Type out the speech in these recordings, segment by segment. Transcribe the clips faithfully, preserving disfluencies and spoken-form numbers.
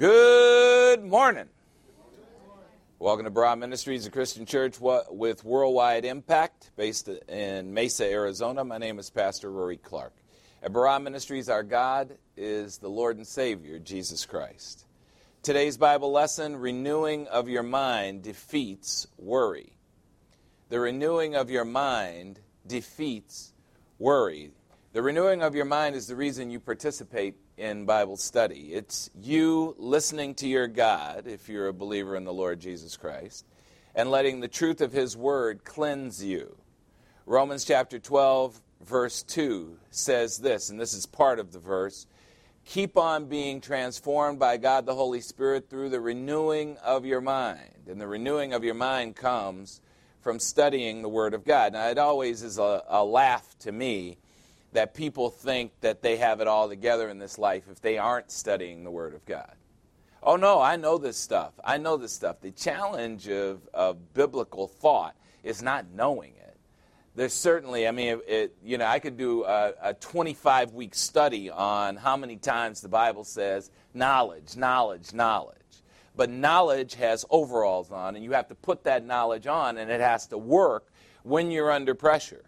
Good morning. Welcome to Barah Ministries, a Christian church with worldwide impact based in Mesa, Arizona. My name is Pastor Rory Clark. At Barah Ministries, our God is the Lord and Savior, Jesus Christ. Today's Bible lesson, renewing of your mind defeats worry. The renewing of your mind defeats worry. The renewing of your mind is the reason you participate in Bible study. It's you listening to your God, if you're a believer in the Lord Jesus Christ, and letting the truth of His Word cleanse you. Romans chapter twelve, verse two says this, and this is part of the verse, keep on being transformed by God the Holy Spirit through the renewing of your mind. And the renewing of your mind comes from studying the Word of God. Now, it always is a, a laugh to me that people think that they have it all together in this life if they aren't studying the Word of God. Oh, no, I know this stuff. I know this stuff. The challenge of, of biblical thought is not knowing it. There's certainly, I mean, it, it, you know, I could do a, a twenty-five week study on how many times the Bible says knowledge, knowledge, knowledge. But knowledge has overalls on, and you have to put that knowledge on, and it has to work when you're under pressure.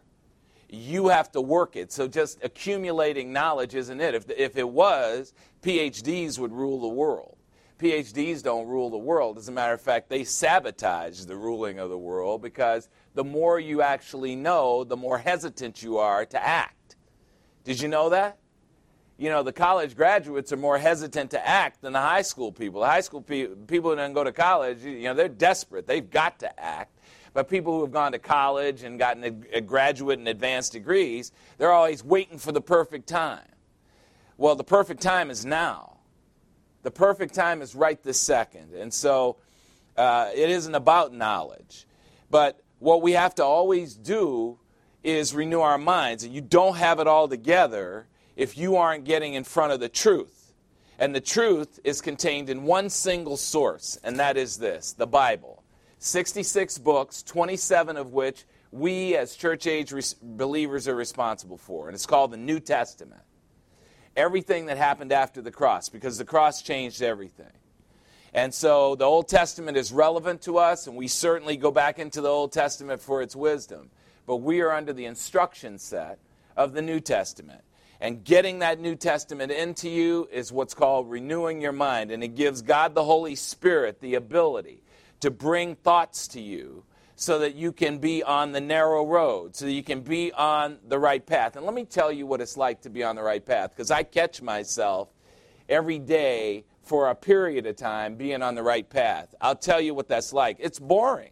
You have to work it. So just accumulating knowledge isn't it. If, if it was, P H Ds would rule the world. P H Ds don't rule the world. As a matter of fact, they sabotage the ruling of the world because the more you actually know, the more hesitant you are to act. Did you know that? You know, the college graduates are more hesitant to act than the high school people. The high school pe- people who don't go to college, you know, they're desperate. They've got to act. But people who have gone to college and gotten a, a graduate and advanced degrees, they're always waiting for the perfect time. Well, the perfect time is now. The perfect time is right this second. And so uh, it isn't about knowledge. But what we have to always do is renew our minds. And you don't have it all together if you aren't getting in front of the truth. And the truth is contained in one single source, and that is this, the Bible. sixty-six books, twenty-seven of which we as church-age res- believers are responsible for. And it's called the New Testament. Everything that happened after the cross, because the cross changed everything. And so the Old Testament is relevant to us, and we certainly go back into the Old Testament for its wisdom. But we are under the instruction set of the New Testament. And getting that New Testament into you is what's called renewing your mind. And it gives God the Holy Spirit the ability to bring thoughts to you so that you can be on the narrow road, so that you can be on the right path. And let me tell you what it's like to be on the right path, because I catch myself every day for a period of time being on the right path. I'll tell you what that's like. It's boring.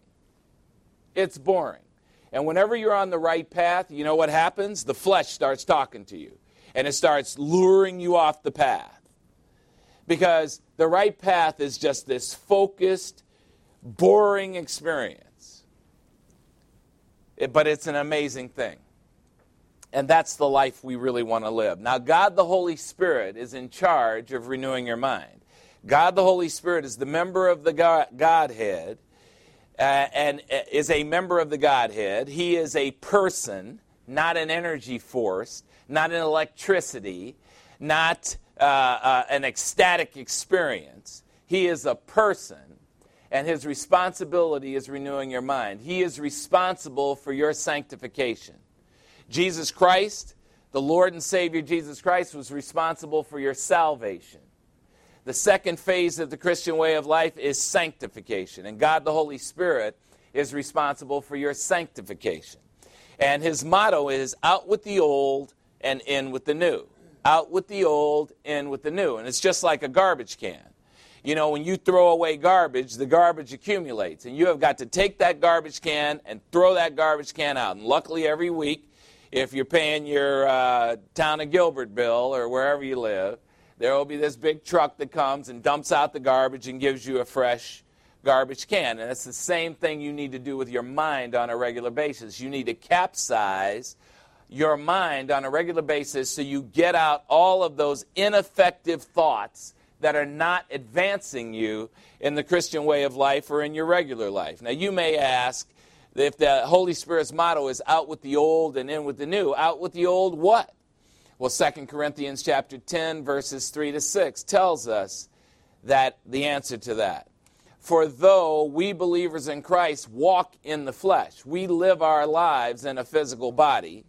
It's boring. And whenever you're on the right path, you know what happens? The flesh starts talking to you, and it starts luring you off the path. Because the right path is just this focused, boring experience. It, but it's an amazing thing. And that's the life we really want to live. Now, God the Holy Spirit is in charge of renewing your mind. God the Holy Spirit is the member of the God, Godhead uh, and is a member of the Godhead. He is a person, not an energy force, not an electricity, not uh, uh, an ecstatic experience. He is a person. And his responsibility is renewing your mind. He is responsible for your sanctification. Jesus Christ, the Lord and Savior Jesus Christ, was responsible for your salvation. The second phase of the Christian way of life is sanctification. And God the Holy Spirit is responsible for your sanctification. And his motto is out with the old and in with the new. Out with the old, in with the new. And it's just like a garbage can. You know, when you throw away garbage, the garbage accumulates. And you have got to take that garbage can and throw that garbage can out. And luckily every week, if you're paying your uh, town of Gilbert bill or wherever you live, there will be this big truck that comes and dumps out the garbage and gives you a fresh garbage can. And it's the same thing you need to do with your mind on a regular basis. You need to capsize your mind on a regular basis so you get out all of those ineffective thoughts that are not advancing you in the Christian way of life or in your regular life. Now, you may ask, if the Holy Spirit's motto is out with the old and in with the new, out with the old what? Well, Second Corinthians chapter ten, verses three to six tells us that the answer to that. For though we believers in Christ walk in the flesh, we live our lives in a physical body,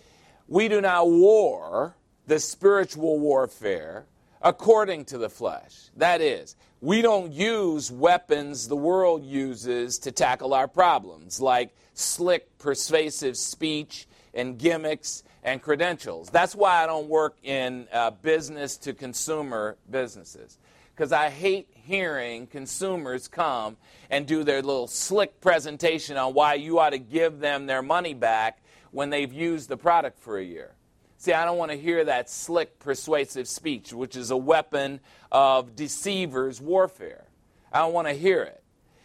we do not war the spiritual warfare according to the flesh. That is, we don't use weapons the world uses to tackle our problems, like slick, persuasive speech and gimmicks and credentials. That's why I don't work in uh, business-to-consumer businesses, because I hate hearing consumers come and do their little slick presentation on why you ought to give them their money back when they've used the product for a year. See, I don't want to hear that slick, persuasive speech, which is a weapon of deceivers' warfare. I don't want to hear it.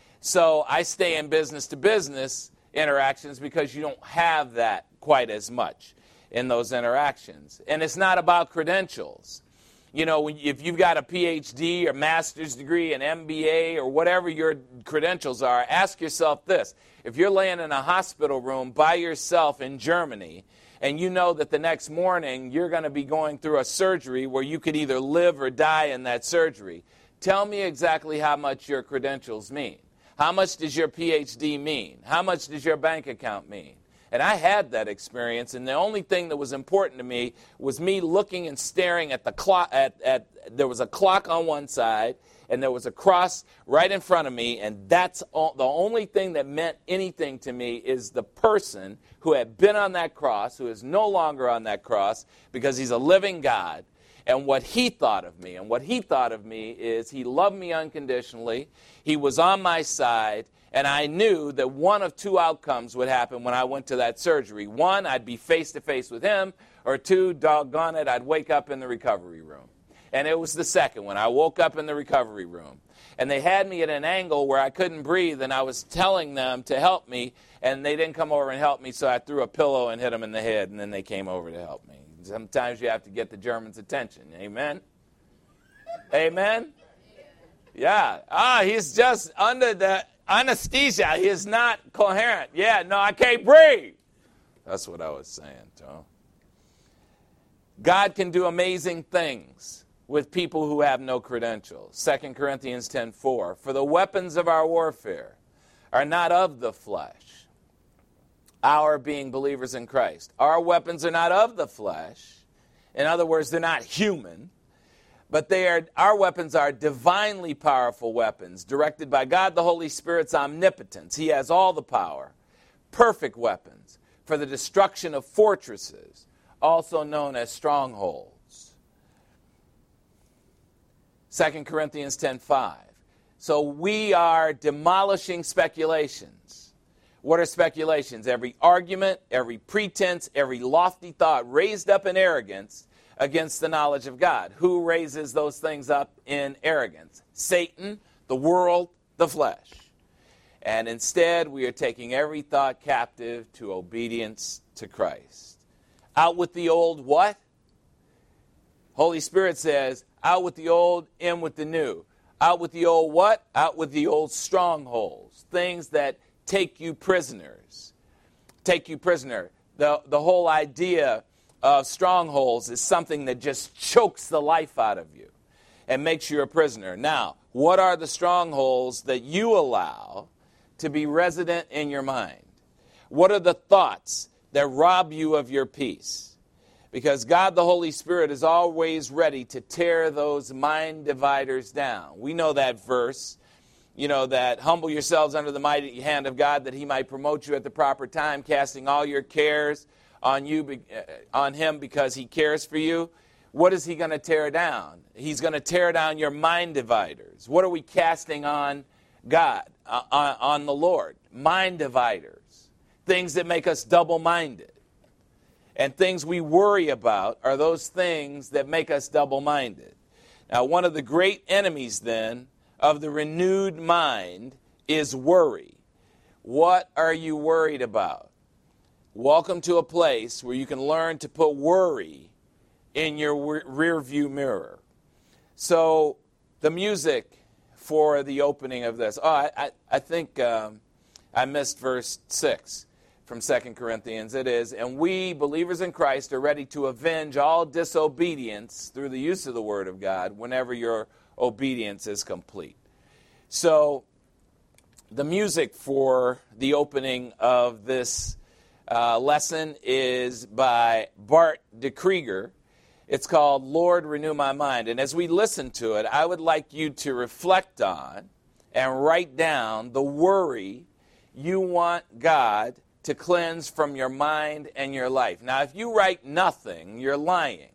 So I stay in business-to-business interactions because you don't have that quite as much in those interactions. And it's not about credentials. You know, if you've got a P H D or master's degree, an M B A, or whatever your credentials are, ask yourself this. If you're laying in a hospital room by yourself in Germany, and you know that the next morning you're going to be going through a surgery where you could either live or die in that surgery, tell me exactly how much your credentials mean. How much does your P H D mean? How much does your bank account mean? And I had that experience, and the only thing that was important to me was me looking and staring at the clock. At, at there was a clock on one side, and there was a cross right in front of me, and that's all, the only thing that meant anything to me is the person who had been on that cross, who is no longer on that cross because he's a living God, and what he thought of me. And what he thought of me is he loved me unconditionally, he was on my side, and I knew that one of two outcomes would happen when I went to that surgery. One, I'd be face-to-face with him, or two, doggone it, I'd wake up in the recovery room. And it was the second one. I woke up in the recovery room. And they had me at an angle where I couldn't breathe, and I was telling them to help me, and they didn't come over and help me, so I threw a pillow and hit them in the head, and then they came over to help me. Sometimes you have to get the Germans' attention. Amen? Amen? Yeah. Ah, he's just under the anesthesia. He is not coherent. Yeah, no, I can't breathe. That's what I was saying, Tom. God can do amazing things with people who have no credentials. Second Corinthians ten four. For the weapons of our warfare are not of the flesh. Our being believers in Christ. Our weapons are not of the flesh. In other words, they're not human. But they are. Our weapons are divinely powerful weapons, directed by God the Holy Spirit's omnipotence. He has all the power. Perfect weapons for the destruction of fortresses, also known as strongholds. Second Corinthians ten five. So we are demolishing speculations. What are speculations? Every argument, every pretense, every lofty thought raised up in arrogance against the knowledge of God. Who raises those things up in arrogance? Satan, the world, the flesh. And instead, we are taking every thought captive to obedience to Christ. Out with the old what? Holy Spirit says, out with the old, in with the new. Out with the old what? Out with the old strongholds. Things that take you prisoners. Take you prisoner. The, the whole idea of strongholds is something that just chokes the life out of you and makes you a prisoner. Now, what are the strongholds that you allow to be resident in your mind? What are the thoughts that rob you of your peace? Because God the Holy Spirit is always ready to tear those mind dividers down. We know that verse, you know, that humble yourselves under the mighty hand of God that he might promote you at the proper time, casting all your cares on you, on him because he cares for you. What is he going to tear down? He's going to tear down your mind dividers. What are we casting on God, uh, on, on the Lord? Mind dividers. Things that make us double-minded. And things we worry about are those things that make us double-minded. Now, one of the great enemies, then, of the renewed mind is worry. What are you worried about? Welcome to a place where you can learn to put worry in your rear view mirror. So the music for the opening of this. Oh, I, I, I think um, I missed verse six from Second Corinthians. It is, and we, believers in Christ, are ready to avenge all disobedience through the use of the Word of God whenever your obedience is complete. So the music for the opening of this uh, lesson is by Bart DeKrieger. It's called Lord, Renew My Mind. And as we listen to it, I would like you to reflect on and write down the worry you want God to cleanse from your mind and your life. Now, if you write nothing, you're lying.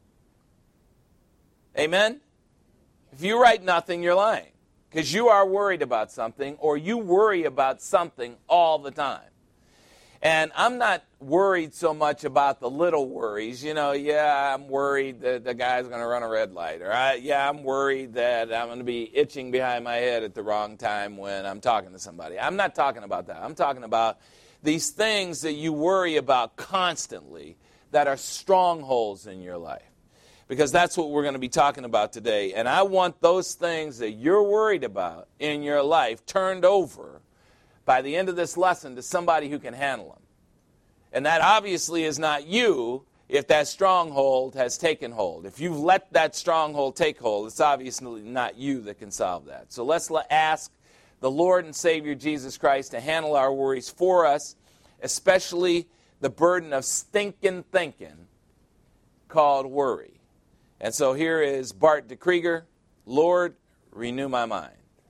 Amen? If you write nothing, you're lying. Because you are worried about something, or you worry about something all the time. And I'm not worried so much about the little worries. You know, yeah, I'm worried that the guy's going to run a red light. Or, I, yeah, I'm worried that I'm going to be itching behind my head at the wrong time when I'm talking to somebody. I'm not talking about that. I'm talking about these things that you worry about constantly that are strongholds in your life. Because that's what we're going to be talking about today. And I want those things that you're worried about in your life turned over by the end of this lesson to somebody who can handle them. And that obviously is not you if that stronghold has taken hold. If you've let that stronghold take hold, it's obviously not you that can solve that. So let's ask the Lord and Savior Jesus Christ to handle our worries for us, especially the burden of stinking thinking called worry. And so here is Bart DeKrieger, Lord, Renew My Mind.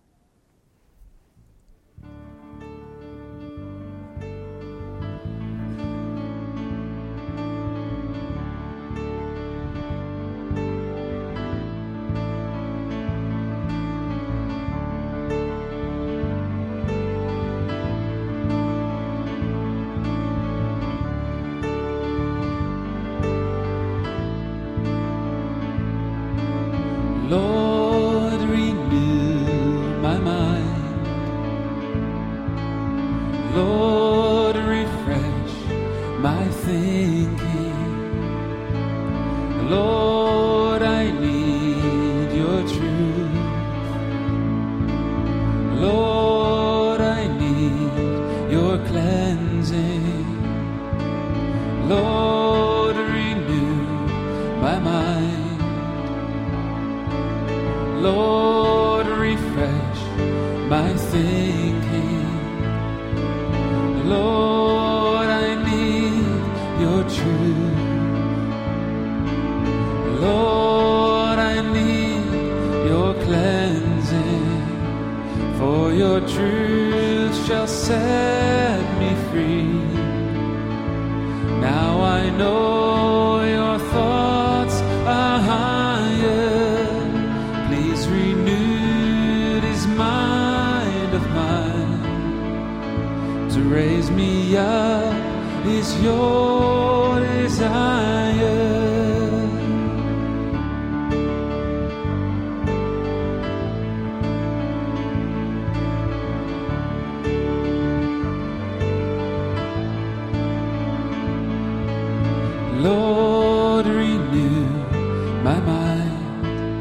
Lord, renew my mind. Lord, refresh my thinking. Lord, I need your truth. Lord, I need your cleansing. Lord, renew my mind. Lord, refresh my thinking. Lord, I need your truth. Lord, I need your cleansing. For your truth shall set me free. Now I know your thoughts are higher. To raise me up is your desire. Lord, renew my mind.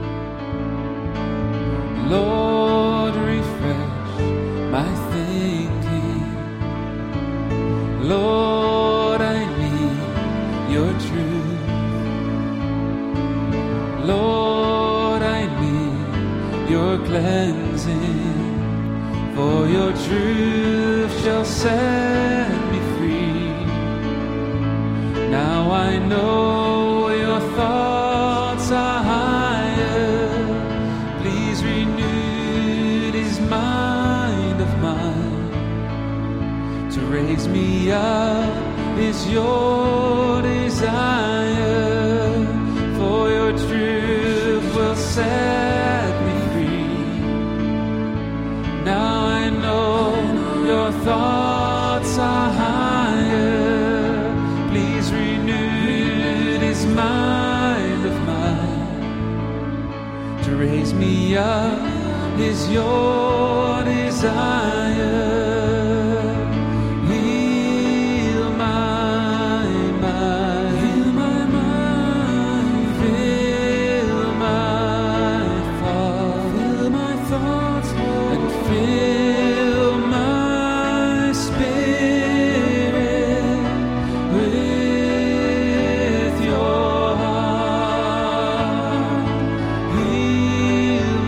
Lord, refresh my thinking. Lord, I need your truth. Lord, I need your cleansing. For your truth shall set me free. Now I know your thoughts are higher. Please renew this mind of mine. To raise me up is your desire. For your truth will set me free. Now I know your thoughts are higher. Please renew this mind of mine. To raise me up is your desire. Heal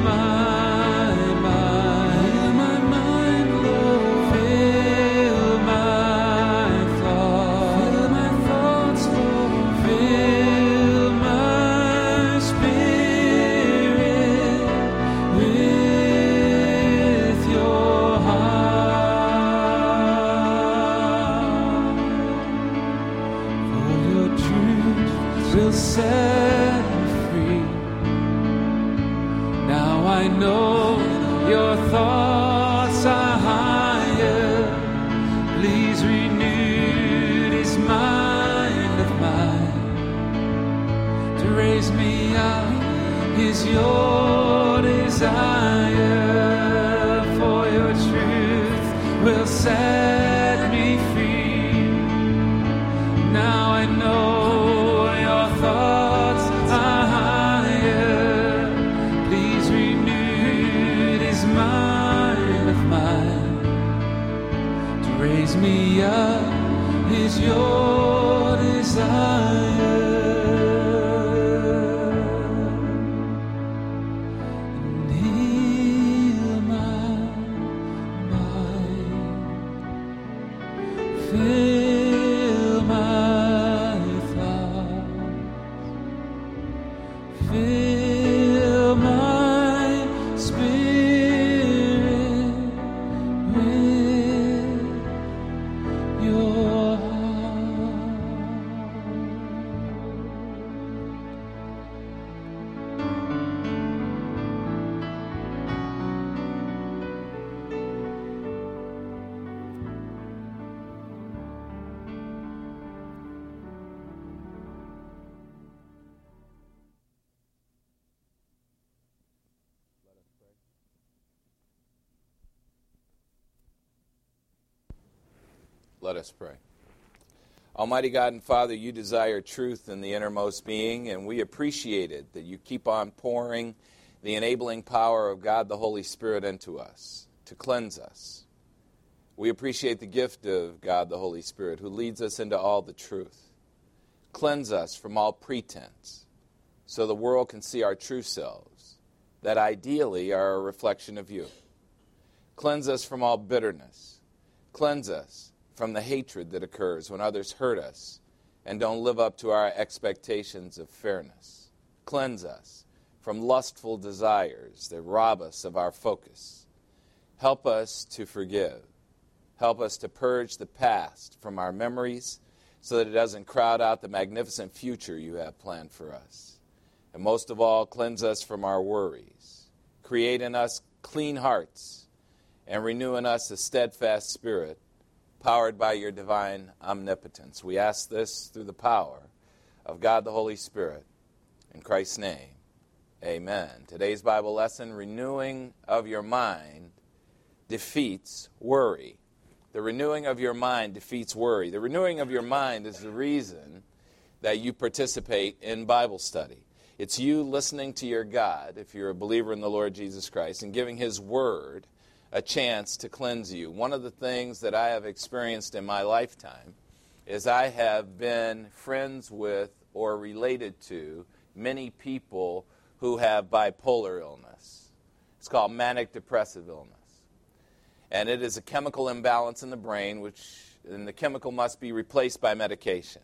will set me free. Now I know your thoughts are higher. Please renew this mind of mine. To raise me up is your desire, for your truth will set me free. Now I know your thoughts are higher. Please renew this mind of mine. To raise me up is your desire. Fill my thoughts, fill my spirit with your Let us pray. Almighty God and Father, you desire truth in the innermost being, and we appreciate it that you keep on pouring the enabling power of God the Holy Spirit into us to cleanse us. We appreciate the gift of God the Holy Spirit who leads us into all the truth. Cleanse us from all pretense so the world can see our true selves, that ideally are a reflection of you. Cleanse us from all bitterness. Cleanse us from the hatred that occurs when others hurt us and don't live up to our expectations of fairness. Cleanse us from lustful desires that rob us of our focus. Help us to forgive. Help us to purge the past from our memories so that it doesn't crowd out the magnificent future you have planned for us. And most of all, cleanse us from our worries. Create in us clean hearts and renew in us a steadfast spirit powered by your divine omnipotence. We ask this through the power of God the Holy Spirit. In Christ's name, amen. Today's Bible lesson, renewing of your mind defeats worry. The renewing of your mind defeats worry. The renewing of your mind is the reason that you participate in Bible study. It's you listening to your God, if you're a believer in the Lord Jesus Christ, and giving His Word a chance to cleanse you. One of the things that I have experienced in my lifetime is I have been friends with or related to many people who have bipolar illness. It's called manic depressive illness. And it is a chemical imbalance in the brain, which and the chemical must be replaced by medication.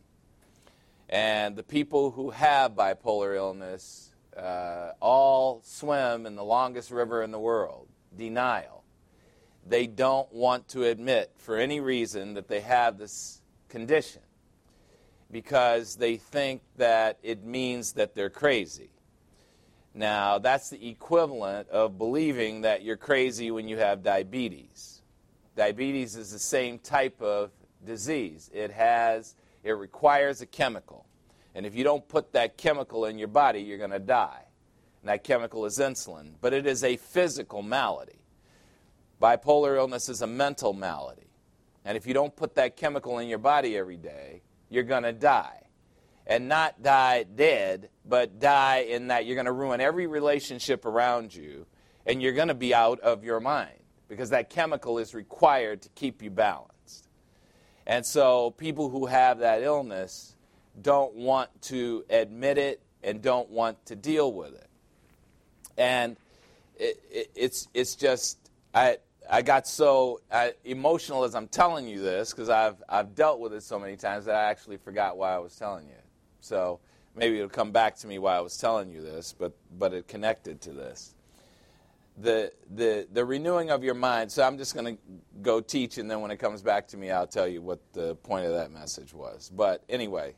And the people who have bipolar illness uh, all swim in the longest river in the world, denial. They don't want to admit for any reason that they have this condition because they think that it means that they're crazy. Now, that's the equivalent of believing that you're crazy when you have diabetes. Diabetes is the same type of disease. It has, it requires a chemical. And if you don't put that chemical in your body, you're going to die. And that chemical is insulin. But it is a physical malady. Bipolar illness is a mental malady. And if you don't put that chemical in your body every day, you're going to die. And not die dead, but die in that you're going to ruin every relationship around you, and you're going to be out of your mind because that chemical is required to keep you balanced. And so people who have that illness don't want to admit it and don't want to deal with it. And it, it, it's it's just, I I got so I, emotional as I'm telling you this because I've I've dealt with it so many times that I actually forgot why I was telling you. So maybe it'll come back to me why I was telling you this, but but it connected to this. The the the renewing of your mind. So I'm just going to go teach, and then when it comes back to me, I'll tell you what the point of that message was. But anyway,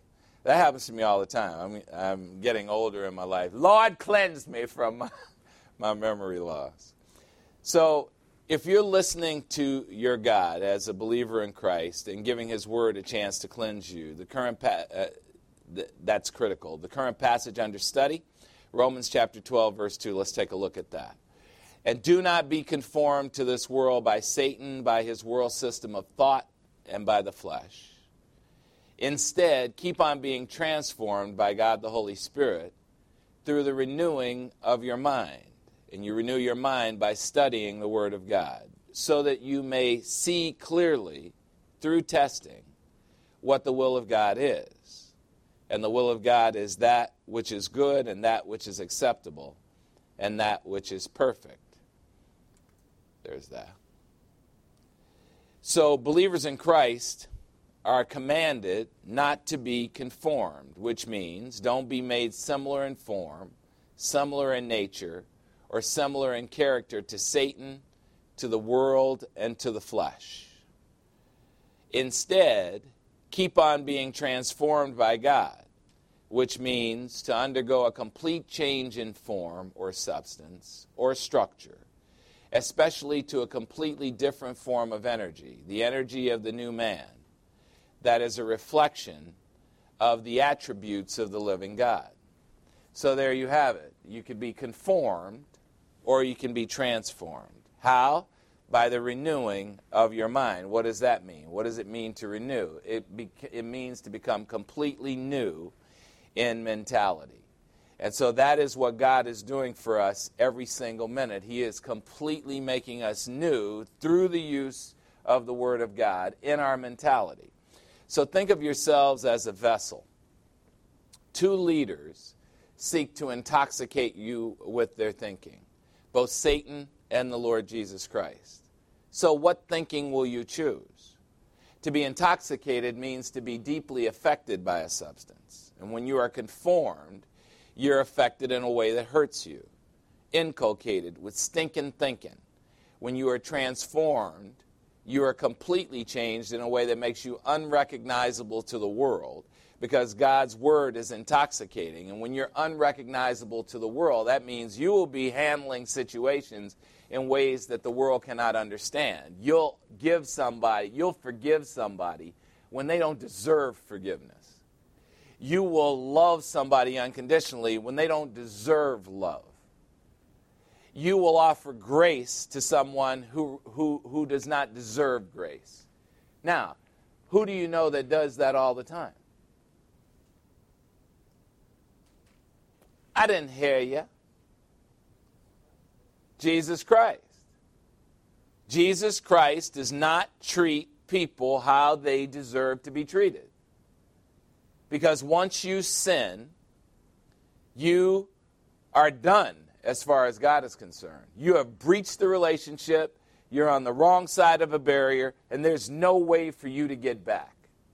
That happens to me all the time. I'm, I'm getting older in my life. Lord, cleanse me from my, my memory loss. So if you're listening to your God as a believer in Christ and giving his word a chance to cleanse you, the current pa- uh, th- that's critical. The current passage under study, Romans chapter twelve, verse two. Let's take a look at that. And do not be conformed to this world by Satan, by his world system of thought, and by the flesh. Instead, keep on being transformed by God the Holy Spirit through the renewing of your mind. And you renew your mind by studying the Word of God, so that you may see clearly, through testing, what the will of God is. And the will of God is that which is good, and that which is acceptable, and that which is perfect. There's that. So believers in Christ are commanded not to be conformed, which means don't be made similar in form, similar in nature, or similar in character to Satan, to the world, and to the flesh. Instead, keep on being transformed by God, which means to undergo a complete change in form or substance or structure, especially to a completely different form of energy, the energy of the new man, that is a reflection of the attributes of the living God. So there you have it. You can be conformed or you can be transformed. How? By the renewing of your mind. What does that mean? What does it mean to renew? It, be, it means to become completely new in mentality. And so that is what God is doing for us every single minute. He is completely making us new through the use of the Word of God in our mentality. So think of yourselves as a vessel. Two leaders seek to intoxicate you with their thinking, both Satan and the Lord Jesus Christ. So what thinking will you choose? To be intoxicated means to be deeply affected by a substance. And when you are conformed, you're affected in a way that hurts you, inculcated with stinking thinking. When you are transformed, you are completely changed in a way that makes you unrecognizable to the world, because God's Word is intoxicating. And when you're unrecognizable to the world, that means you will be handling situations in ways that the world cannot understand. You'll give somebody, you'll forgive somebody when they don't deserve forgiveness. You will love somebody unconditionally when they don't deserve love. You will offer grace to someone who, who, who does not deserve grace. Now, who do you know that does that all the time? I didn't hear you. Jesus Christ. Jesus Christ does not treat people how they deserve to be treated. Because once you sin, you are done as far as God is concerned. You have breached the relationship, you're on the wrong side of a barrier, and there's no way for you to get back.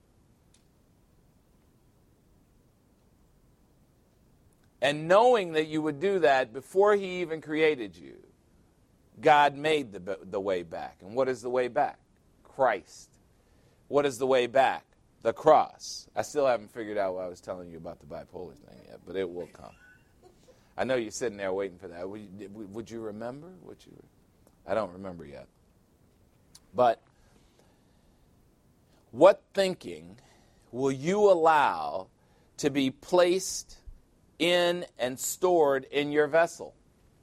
And knowing that you would do that before he even created you, God made the, the way back. And what is the way back? Christ. What is the way back? The cross. I still haven't figured out what I was telling you about the bipolar thing yet, but it will come. I know you're sitting there waiting for that. Would you, would you remember? Would you? I don't remember yet. But what thinking will you allow to be placed in and stored in your vessel?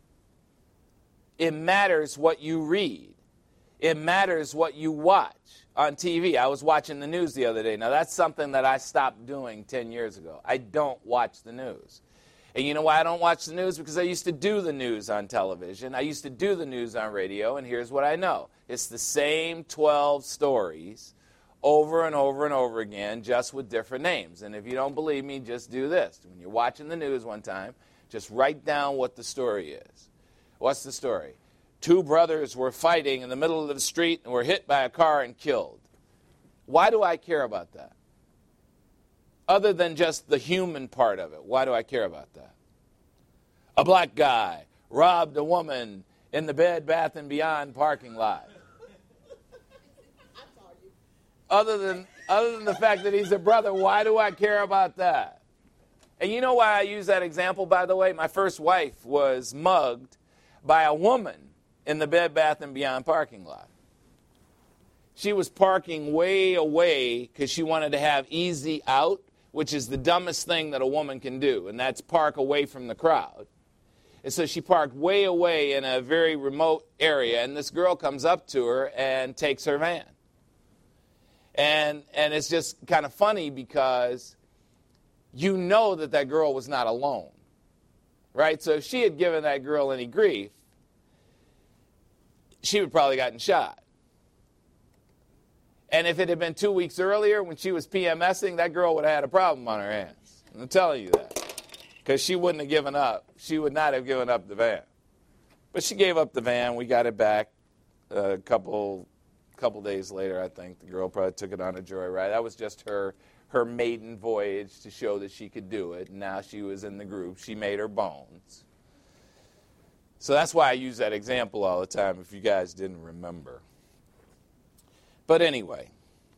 It matters what you read. It matters what you watch on T V. I was watching the news the other day. Now, that's something that I stopped doing ten years ago. I don't watch the news. And you know why I don't watch the news? Because I used to do the news on television. I used to do the news on radio, and here's what I know. It's the same twelve stories over and over and over again, just with different names. And if you don't believe me, just do this. When you're watching the news one time, just write down what the story is. What's the story? Two brothers were fighting in the middle of the street and were hit by a car and killed. Why do I care about that? Other than just the human part of it, why do I care about that? A black guy robbed a woman in the Bed Bath and Beyond parking lot. Other than Other than the fact that he's a brother, why do I care about that? And you know why I use that example, by the way? My first wife was mugged by a woman in the Bed Bath and Beyond parking lot. She was parking way away because she wanted to have easy out, which is the dumbest thing that a woman can do, and that's park away from the crowd. And so she parked way away in a very remote area, and this girl comes up to her and takes her van. And and it's just kind of funny because you know that that girl was not alone, right? So if she had given that girl any grief, she would probably gotten shot. And if it had been two weeks earlier when she was PMSing, that girl would have had a problem on her hands. I'm telling you that. Because she wouldn't have given up. She would not have given up the van. But she gave up the van. We got it back a couple couple days later, I think. The girl probably took it on a joyride. That was just her, her maiden voyage to show that she could do it. And now she was in the group. She made her bones. So that's why I use that example all the time, if you guys didn't remember. But anyway,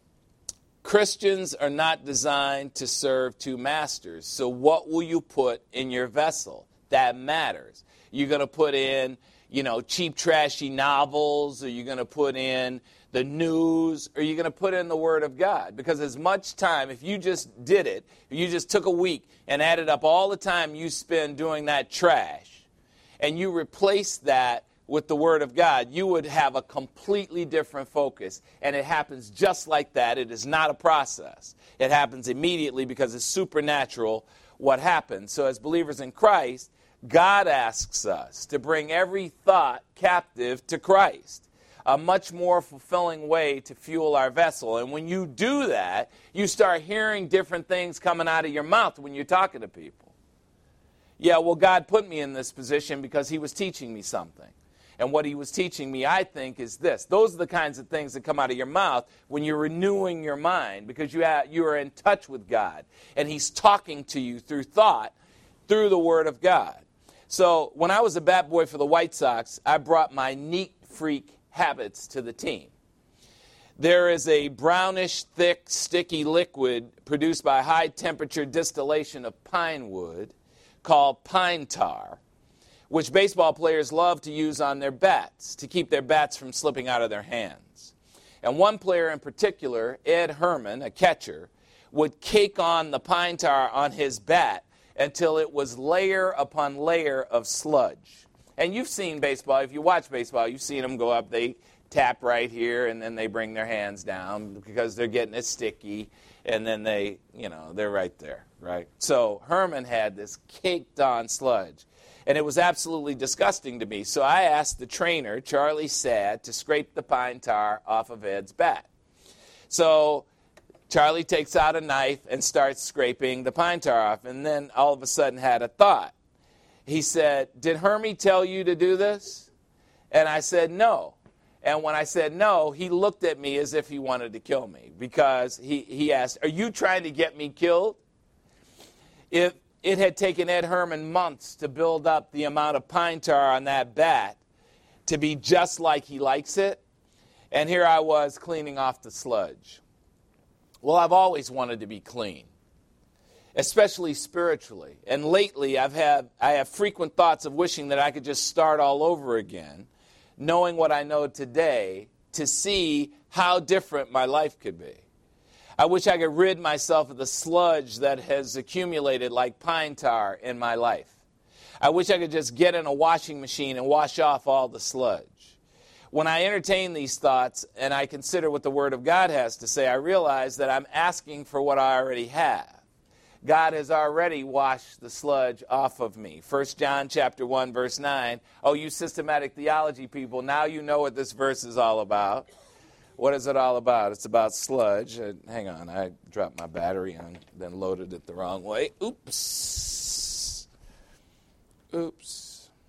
Christians are not designed to serve two masters. So what will you put in your vessel? That matters. You're going to put in, you know, cheap, trashy novels, or you're going to put in the news, or you're going to put in the Word of God. Because as much time, if you just did it, if you just took a week and added up all the time you spend doing that trash, and you replace that with the Word of God, you would have a completely different focus. And it happens just like that. It is not a process. It happens immediately because it's supernatural what happens. So as believers in Christ, God asks us to bring every thought captive to Christ. A much more fulfilling way to fuel our vessel. And when you do that, you start hearing different things coming out of your mouth when you're talking to people. Yeah, well, God put me in this position because he was teaching me something. And what he was teaching me, I think, is this. Those are the kinds of things that come out of your mouth when you're renewing your mind, because you have, you are in touch with God. And he's talking to you through thought, through the Word of God. So when I was a bat boy for the White Sox, I brought my neat freak habits to the team. There is a brownish, thick, sticky liquid produced by high-temperature distillation of pine wood called pine tar, which baseball players love to use on their bats to keep their bats from slipping out of their hands. And one player in particular, Ed Herman, a catcher, would cake on the pine tar on his bat until it was layer upon layer of sludge. And you've seen baseball. If you watch baseball, you've seen them go up. They tap right here, and then they bring their hands down because they're getting it sticky, and then they, you know, they're right there, right? So Herman had this caked on sludge. And it was absolutely disgusting to me. So I asked the trainer, Charlie Sad, to scrape the pine tar off of Ed's bat. So Charlie takes out a knife and starts scraping the pine tar off, and then all of a sudden had a thought. He said, "Did Hermie tell you to do this?" And I said, "No." And when I said no, he looked at me as if he wanted to kill me, because he, he asked, "Are you trying to get me killed?" If it had taken Ed Herman months to build up the amount of pine tar on that bat to be just like he likes it, and here I was cleaning off the sludge. Well, I've always wanted to be clean, especially spiritually. And lately, I've had I have frequent thoughts of wishing that I could just start all over again, knowing what I know today, to see how different my life could be. I wish I could rid myself of the sludge that has accumulated like pine tar in my life. I wish I could just get in a washing machine and wash off all the sludge. When I entertain these thoughts and I consider what the Word of God has to say, I realize that I'm asking for what I already have. God has already washed the sludge off of me. First John chapter one, verse nine. Oh, you systematic theology people, now you know what this verse is all about. What is it all about? It's about sludge. Uh, hang on, I dropped my battery and then loaded it the wrong way. Oops. Oops.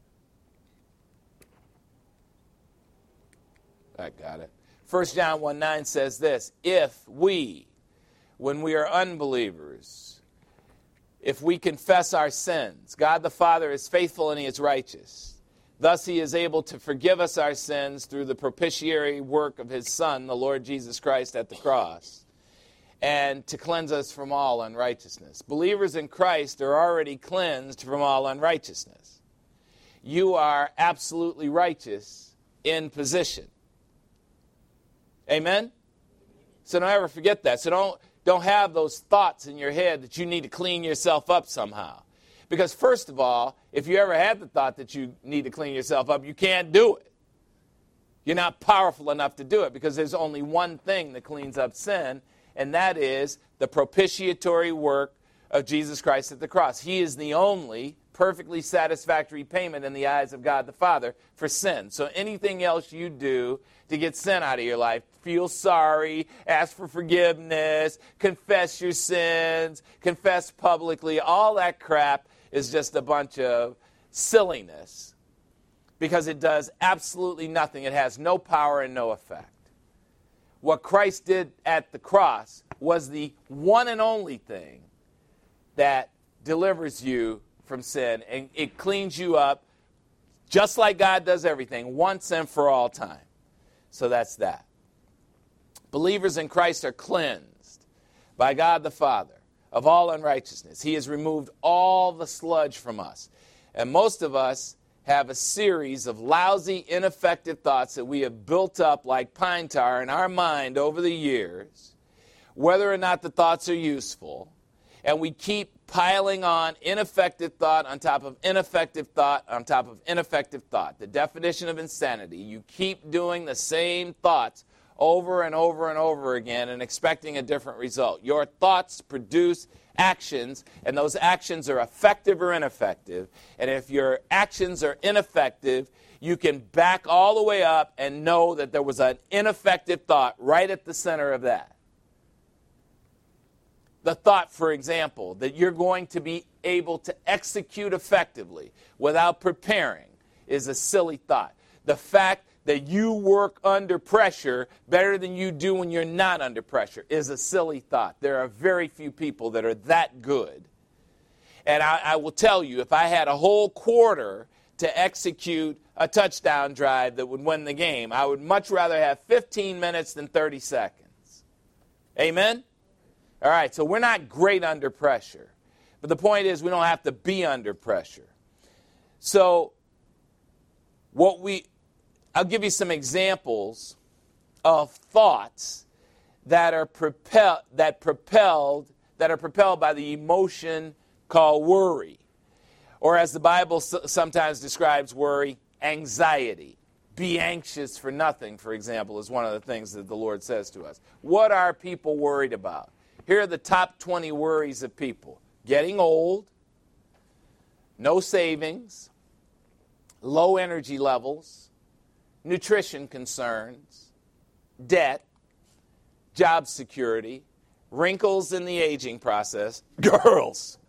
I got it. First John one nine says this: if we, when we are unbelievers, if we confess our sins, God the Father is faithful and he is righteous. Thus he is able to forgive us our sins through the propitiatory work of his Son, the Lord Jesus Christ, at the cross. and to cleanse us from all unrighteousness. Believers in Christ are already cleansed from all unrighteousness. You are absolutely righteous in position. Amen? So don't ever forget that. So don't, don't have those thoughts in your head that you need to clean yourself up somehow. Because first of all, if you ever had the thought that you need to clean yourself up, you can't do it. You're not powerful enough to do it because there's only one thing that cleans up sin, and that is the propitiatory work of Jesus Christ at the cross. He is the only perfectly satisfactory payment in the eyes of God the Father for sin. So anything else you do to get sin out of your life, feel sorry, ask for forgiveness, confess your sins, confess publicly, all that crap is just a bunch of silliness because it does absolutely nothing. It has no power and no effect. What Christ did at the cross was the one and only thing that delivers you from sin, and it cleans you up just like God does everything, once and for all time. So that's that. Believers in Christ are cleansed by God the Father of all unrighteousness. He has removed all the sludge from us. And most of us have a series of lousy, ineffective thoughts that we have built up like pine tar in our mind over the years, whether or not the thoughts are useful. And we keep piling on ineffective thought on top of ineffective thought on top of ineffective thought. The definition of insanity. You keep doing the same thoughts over and over and over again and expecting a different result. Your thoughts produce actions, and those actions are effective or ineffective. And if your actions are ineffective, you can back all the way up and know that there was an ineffective thought right at the center of that. The thought, for example, that you're going to be able to execute effectively without preparing is a silly thought. The fact that you work under pressure better than you do when you're not under pressure is a silly thought. There are very few people that are that good. And I, I will tell you, if I had a whole quarter to execute a touchdown drive that would win the game, I would much rather have fifteen minutes than thirty seconds. Amen? All right, so we're not great under pressure. But the point is we don't have to be under pressure. So what we, I'll give you some examples of thoughts that are propel, that propelled, that are propelled by the emotion called worry. Or as the Bible sometimes describes worry, anxiety. Be anxious for nothing, for example, is one of the things that the Lord says to us. What are people worried about? Here are the top twenty worries of people. Getting old, no savings, low energy levels, nutrition concerns, debt, job security, wrinkles in the aging process, girls.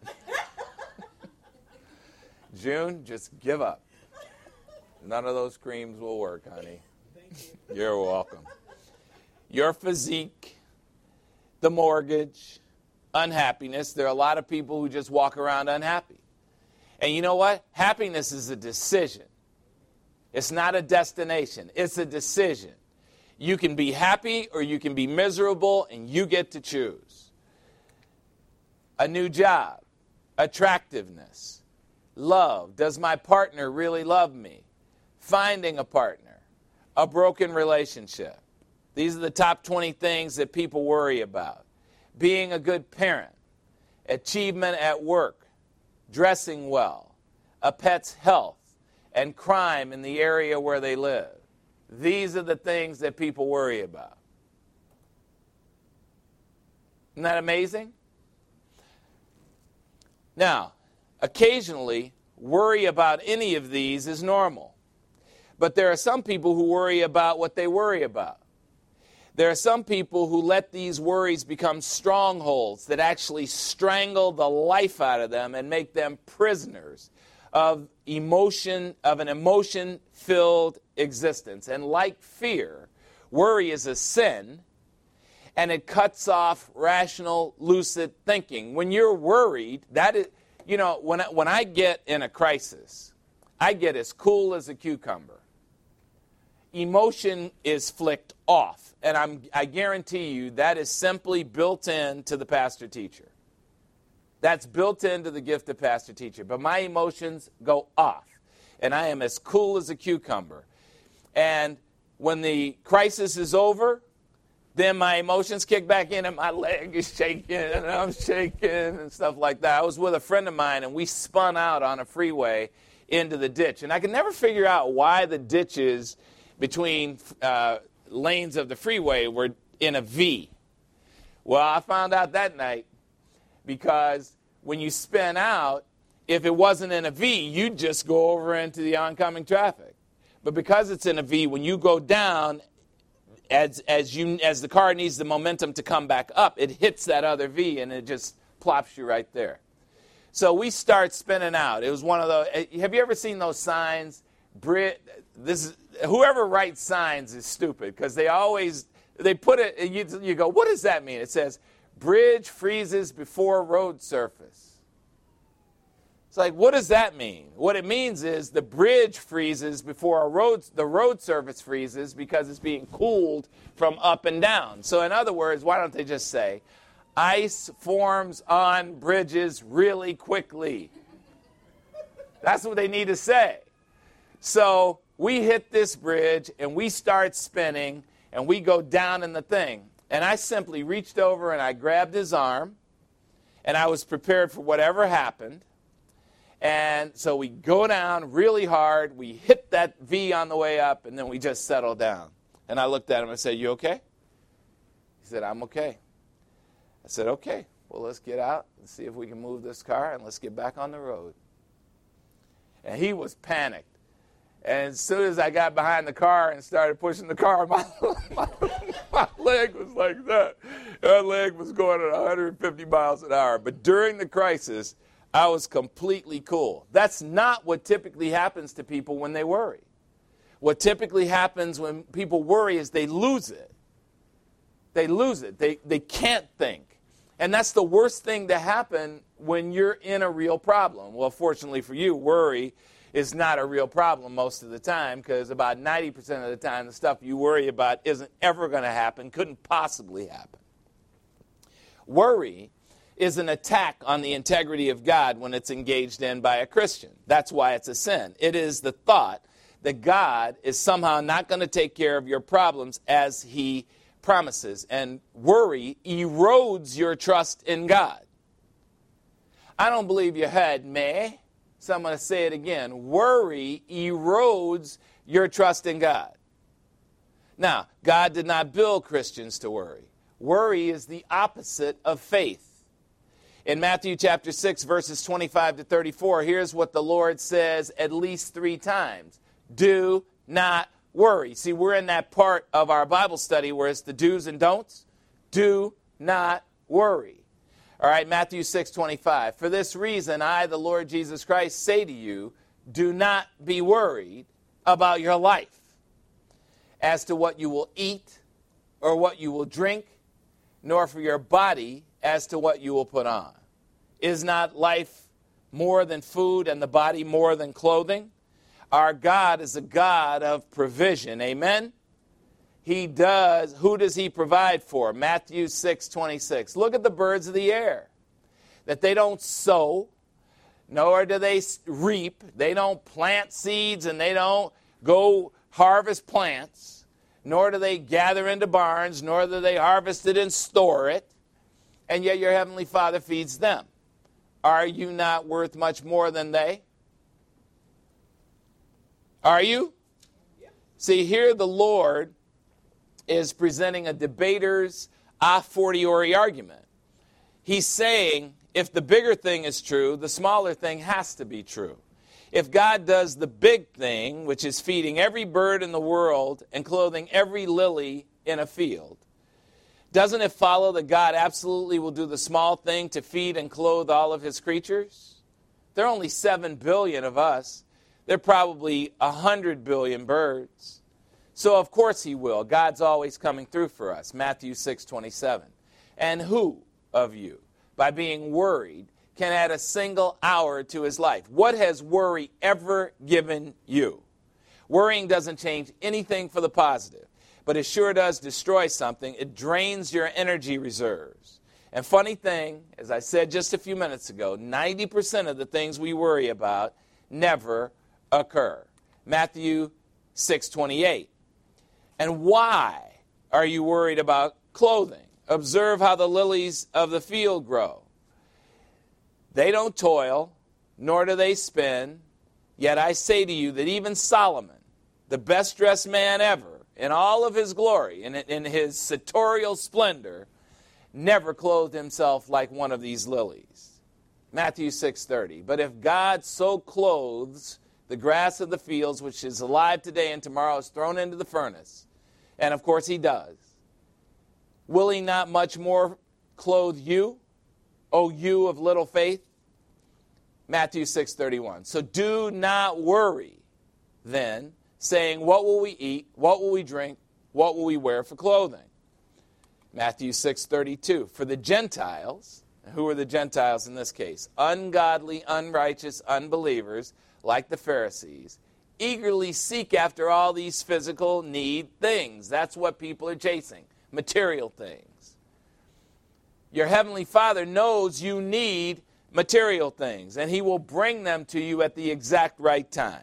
June, just give up. None of those creams will work, honey. You're welcome. Your physique, the mortgage, unhappiness. There are a lot of people who just walk around unhappy. And you know what? Happiness is a decision. It's not a destination. It's a decision. You can be happy or you can be miserable, and you get to choose. A new job, attractiveness, love. Does my partner really love me? Finding a partner, a broken relationship. These are the top twenty things that people worry about. Being a good parent, achievement at work, dressing well, a pet's health, and crime in the area where they live. These are the things that people worry about. Isn't that amazing? Now, occasionally, worry about any of these is normal. But there are some people who worry about what they worry about. There are some people who let these worries become strongholds that actually strangle the life out of them and make them prisoners of emotion, of an emotion-filled existence. And like fear, worry is a sin, and it cuts off rational, lucid thinking. When you're worried, that is, you know, when I, when I get in a crisis, I get as cool as a cucumber. emotion is flicked off. And I'm, I guarantee you that is simply built into the pastor-teacher. That's built into the gift of pastor-teacher. But my emotions go off, and I am as cool as a cucumber. And when the crisis is over, then my emotions kick back in, and my leg is shaking, and I'm shaking, and stuff like that. I was with a friend of mine, and we spun out on a freeway into the ditch. And I could never figure out why the ditches between uh, lanes of the freeway were in a V. Well, I found out that night, because when you spin out, if it wasn't in a V, you'd just go over into the oncoming traffic. But because it's in a V, when you go down, as as you as the car needs the momentum to come back up, it hits that other V, and it just plops you right there. So we start spinning out. It was one of those. Have you ever seen those signs? Brit, this is, whoever writes signs is stupid, because they always they put it. You, you go, what does that mean? It says, bridge freezes before road surface. It's like, what does that mean? What it means is the bridge freezes before a road, the road surface freezes, because it's being cooled from up and down. So in other words, why don't they just say, ice forms on bridges really quickly? That's what they need to say. So we hit this bridge, and we start spinning, and we go down in the thing. And I simply reached over, and I grabbed his arm, and I was prepared for whatever happened. And so we go down really hard. We hit that V on the way up, and then we just settle down. And I looked at him and said, you okay? He said, I'm okay. I said, okay, well, let's get out and see if we can move this car, and let's get back on the road. And he was panicked. And as soon as I got behind the car and started pushing the car, my, my, my leg was like that. That leg was going at one hundred fifty miles an hour. But during the crisis, I was completely cool. That's not what typically happens to people when they worry. What typically happens when people worry is they lose it. They lose it. They, they can't think. And that's the worst thing to happen when you're in a real problem. Well, fortunately for you, worry is not a real problem most of the time, because about ninety percent of the time, the stuff you worry about isn't ever going to happen, couldn't possibly happen. Worry is an attack on the integrity of God when it's engaged in by a Christian. That's why it's a sin. It is the thought that God is somehow not going to take care of your problems as he promises. And worry erodes your trust in God. I don't believe your head, may. So I'm going to say it again. Worry erodes your trust in God. Now, God did not build Christians to worry. Worry is the opposite of faith. In Matthew chapter six, verses twenty-five to thirty-four, here's what the Lord says at least three times. Do not worry. See, we're in that part of our Bible study where it's the do's and don'ts. Do not worry. All right, Matthew six twenty-five. For this reason, I, the Lord Jesus Christ, say to you, do not be worried about your life, as to what you will eat or what you will drink, nor for your body as to what you will put on. Is not life more than food, and the body more than clothing? Our God is a God of provision. Amen? He does. Who does he provide for? Matthew six twenty-six. Look at the birds of the air, that they don't sow, nor do they reap. They don't plant seeds, and they don't go harvest plants, nor do they gather into barns, nor do they harvest it and store it, and yet your heavenly Father feeds them. Are you not worth much more than they? Are you? Yep. See, here the Lord is presenting a debater's a fortiori argument. He's saying, if the bigger thing is true, the smaller thing has to be true. If God does the big thing, which is feeding every bird in the world and clothing every lily in a field, doesn't it follow that God absolutely will do the small thing to feed and clothe all of his creatures? There are only seven billion of us. There are probably one hundred billion birds. So of course he will. God's always coming through for us. Matthew six twenty-seven. And who of you, by being worried, can add a single hour to his life? What has worry ever given you? Worrying doesn't change anything for the positive, but it sure does destroy something. It drains your energy reserves. And funny thing, as I said just a few minutes ago, ninety percent of the things we worry about never occur. Matthew six twenty-eight. And why are you worried about clothing? Observe how the lilies of the field grow. They don't toil, nor do they spin. Yet I say to you that even Solomon, the best dressed man ever, in all of his glory, in, in his sartorial splendor, never clothed himself like one of these lilies. Matthew six thirty. But if God so clothes the grass of the fields, which is alive today and tomorrow is thrown into the furnace, and of course he does, will he not much more clothe you, O you of little faith? Matthew six thirty-one. So do not worry then, saying, what will we eat, what will we drink, what will we wear for clothing? Matthew six thirty-two. For the Gentiles, who are the Gentiles in this case? Ungodly, unrighteous, unbelievers, like the Pharisees, eagerly seek after all these physical need things. That's what people are chasing, material things. Your heavenly Father knows you need material things, and he will bring them to you at the exact right time.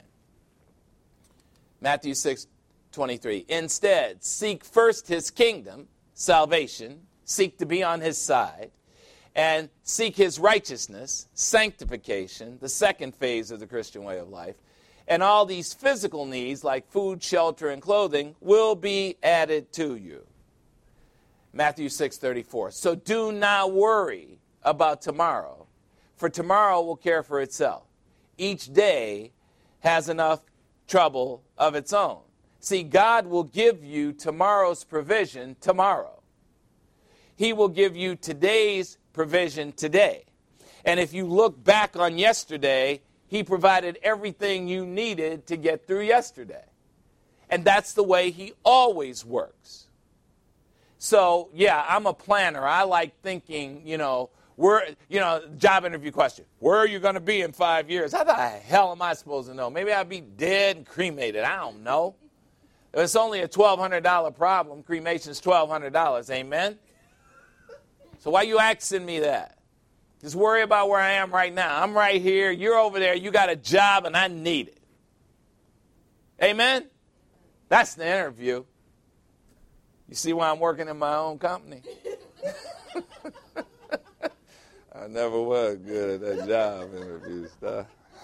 Matthew six twenty-three. Instead, seek first his kingdom, salvation, seek to be on his side, and seek his righteousness, sanctification, the second phase of the Christian way of life. And all these physical needs like food, shelter, and clothing will be added to you. Matthew six thirty-four. So do not worry about tomorrow, for tomorrow will care for itself. Each day has enough trouble of its own. See, God will give you tomorrow's provision tomorrow. He will give you today's provision today. And if you look back on yesterday, he provided everything you needed to get through yesterday. And that's the way he always works. So, yeah, I'm a planner. I like thinking, you know, where, you know, job interview question. Where are you going to be in five years? How the hell am I supposed to know? Maybe I'll be dead and cremated. I don't know. It's only a twelve hundred dollars problem. Cremation's twelve hundred dollars. Amen? So why are you asking me that? Just worry about where I am right now. I'm right here. You're over there. You got a job, and I need it. Amen? That's the interview. You see why I'm working in my own company? I never was good at that job interview stuff.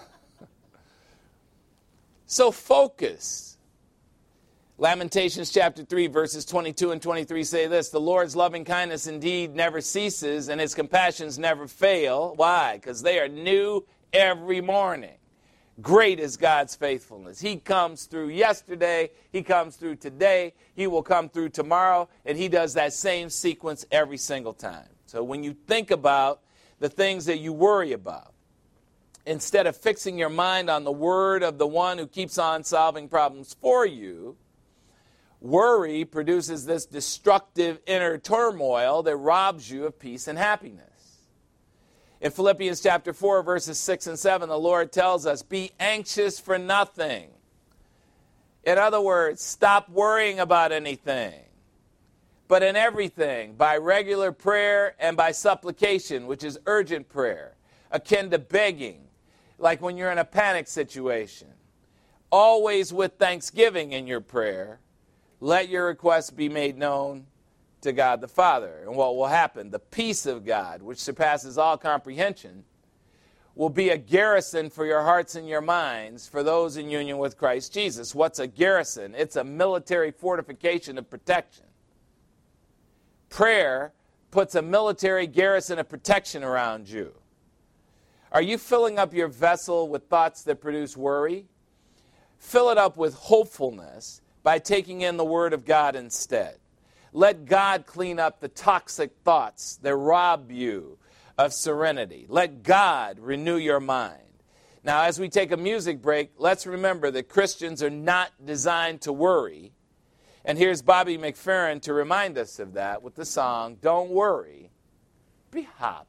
So focus. Lamentations chapter three, verses twenty-two and twenty-three say this: the Lord's loving kindness indeed never ceases, and his compassions never fail. Why? Because they are new every morning. Great is God's faithfulness. He comes through yesterday. He comes through today. He will come through tomorrow. And he does that same sequence every single time. So when you think about the things that you worry about, instead of fixing your mind on the word of the one who keeps on solving problems for you, worry produces this destructive inner turmoil that robs you of peace and happiness. In Philippians chapter four, verses six and seven, the Lord tells us, be anxious for nothing. In other words, stop worrying about anything. But in everything, by regular prayer and by supplication, which is urgent prayer, akin to begging, like when you're in a panic situation, always with thanksgiving in your prayer, let your requests be made known to God the Father. And what will happen? The peace of God, which surpasses all comprehension, will be a garrison for your hearts and your minds for those in union with Christ Jesus. What's a garrison? It's a military fortification of protection. Prayer puts a military garrison of protection around you. Are you filling up your vessel with thoughts that produce worry? Fill it up with hopefulness by taking in the Word of God instead. Let God clean up the toxic thoughts that rob you of serenity. Let God renew your mind. Now, as we take a music break, let's remember that Christians are not designed to worry. And here's Bobby McFerrin to remind us of that with the song, Don't Worry, Be Happy.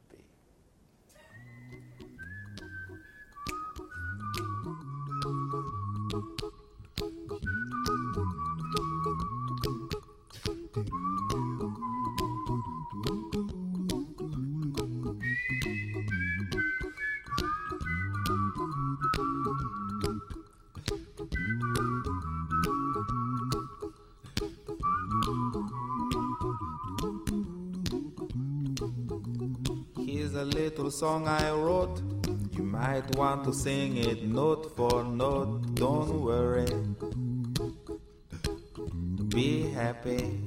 little song I wrote. You might want to sing it note for note. Don't worry, be happy.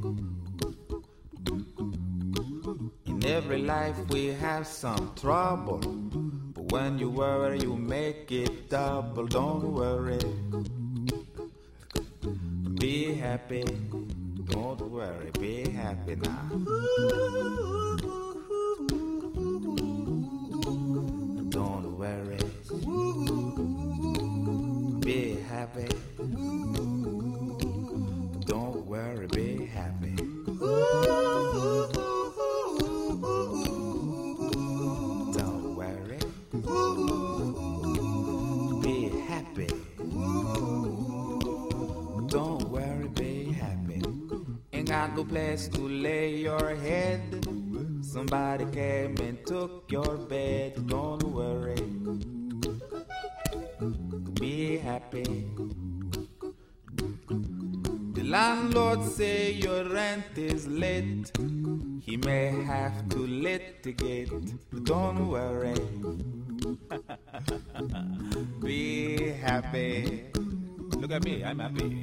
In every life we have some trouble, but when you worry you make it double. Don't worry, be happy. Don't worry, be happy now. Don't worry, be happy. Don't worry, be happy. Don't worry, be happy. Don't worry, be happy. Ain't got no place to lay your head. Somebody came and took your bed. Don't worry, be happy. The landlord say your rent is late. He may have to litigate. Don't worry, be happy. Look at me, I'm happy.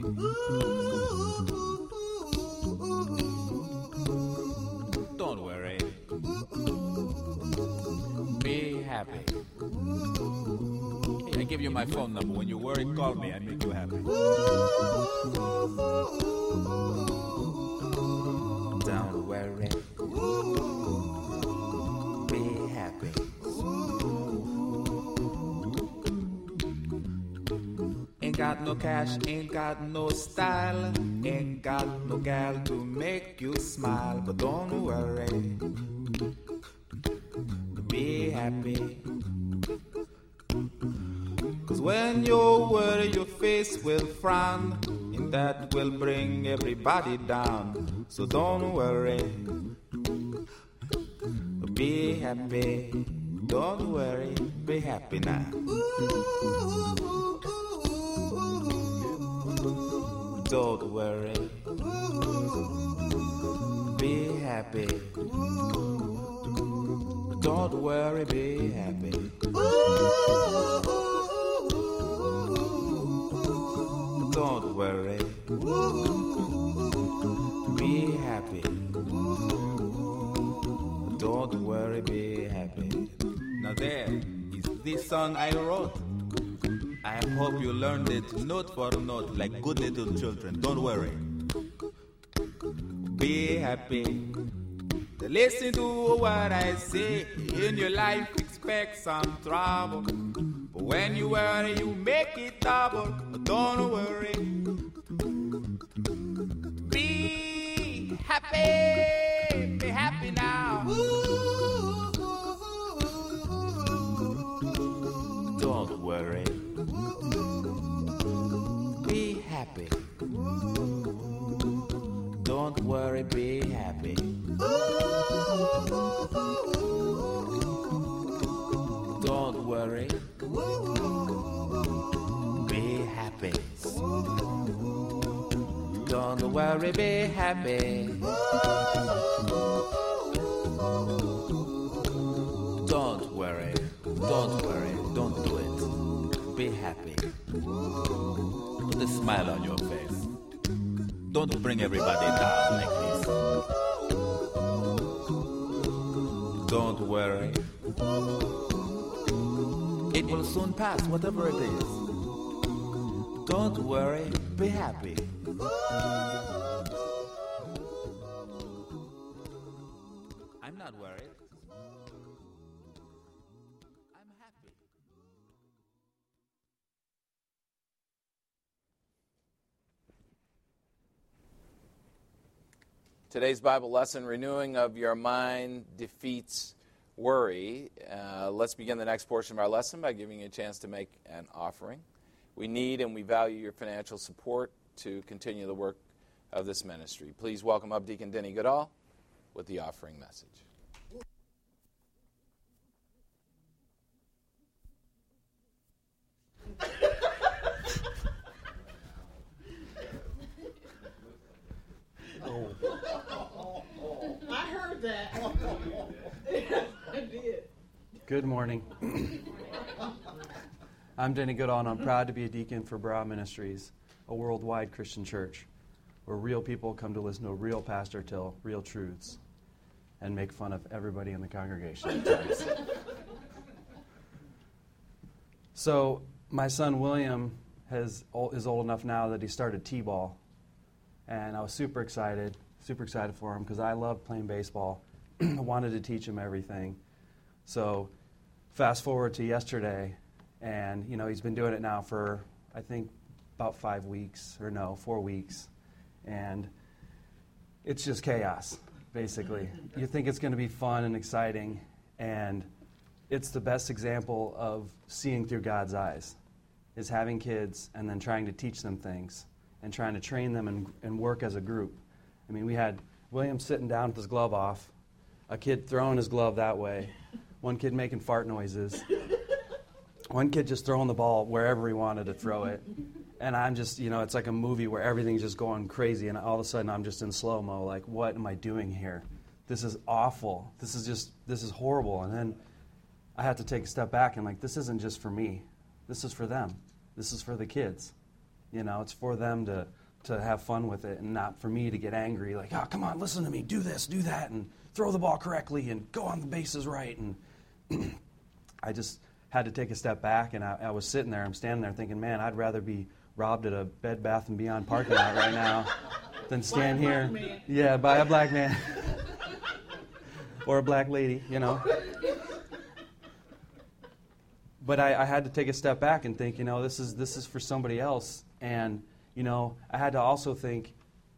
Don't worry, be happy. Hey, I give you my phone number. When you worry, call me. I make you happy. Don't worry, be happy. Ain't got no cash, ain't got no style, ain't got no gal to make you smile. But don't worry, be happy. Cause when you worry your face will frown, and that will bring everybody down. So don't worry, be happy. Don't worry, be happy now. Don't worry, be happy. Don't worry, be happy. Don't worry, be happy. Don't worry, be happy. Now there is this song I wrote. I hope you learned it note for note like good little children. Don't worry, be happy. Listen to what I say. In your life expect some trouble, but when you worry you make it double. Don't worry, be happy. Be happy now. Don't worry, be happy. Don't worry, be happy. Don't worry, be happy. Don't worry, be happy. Don't worry, don't worry, don't do it. Be happy. Put a smile on your face. Don't bring everybody down like this. Don't worry, it will soon pass, whatever it is. Don't worry, be happy. I'm not worried. I'm happy. Today's Bible lesson, renewing of your mind defeats worry. Uh, let's begin the next portion of our lesson by giving you a chance to make an offering. We need and we value your financial support to continue the work of this ministry. Please welcome up Deacon Denny Goodall with the offering message. I heard that. Yes, I did. Good morning. I'm Denny Goodall, and I'm proud to be a deacon for Barah Ministries, a worldwide Christian church where real people come to listen to a real pastor tell real truths and make fun of everybody in the congregation at times. So my son William has is old enough now that he started T-ball, and I was super excited, super excited for him because I love playing baseball. I wanted to teach him everything. So fast forward to yesterday, and you know he's been doing it now for I think about five weeks or no, four weeks, and it's just chaos, basically. You think it's going to be fun and exciting, and it's the best example of seeing through God's eyes, is having kids and then trying to teach them things and trying to train them and, and work as a group. I mean, we had William sitting down with his glove off, a kid throwing his glove that way, one kid making fart noises, one kid just throwing the ball wherever he wanted to throw it. And I'm just, you know, it's like a movie where everything's just going crazy, and all of a sudden I'm just in slow-mo, like, what am I doing here? This is awful. This is just, this is horrible. And then I had to take a step back and, like, this isn't just for me. This is for them. This is for the kids. You know, it's for them to, to have fun with it and not for me to get angry, like, oh, come on, listen to me, do this, do that, and throw the ball correctly and go on the bases right. And I just had to take a step back, and I, I was sitting there, I'm standing there thinking, man, I'd rather be robbed at a Bed Bath and Beyond parking lot right now than stand here. Yeah, by a black man. Or a black lady, you know. But I, I had to take a step back and think, you know, this is this is for somebody else. And, you know, I had to also think,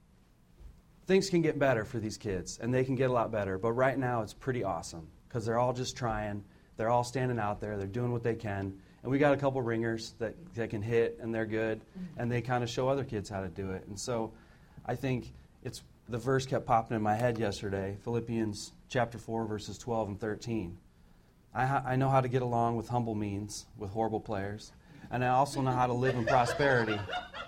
things can get better for these kids, and they can get a lot better. But right now it's pretty awesome because they're all just trying. They're all standing out there. They're doing what they can. And we got a couple ringers that, that can hit, and they're good, and they kind of show other kids how to do it. And so I think it's the verse kept popping in my head yesterday, Philippians chapter four, verses twelve and thirteen. I, ha- I know how to get along with humble means, with horrible players, and I also know how to live in prosperity.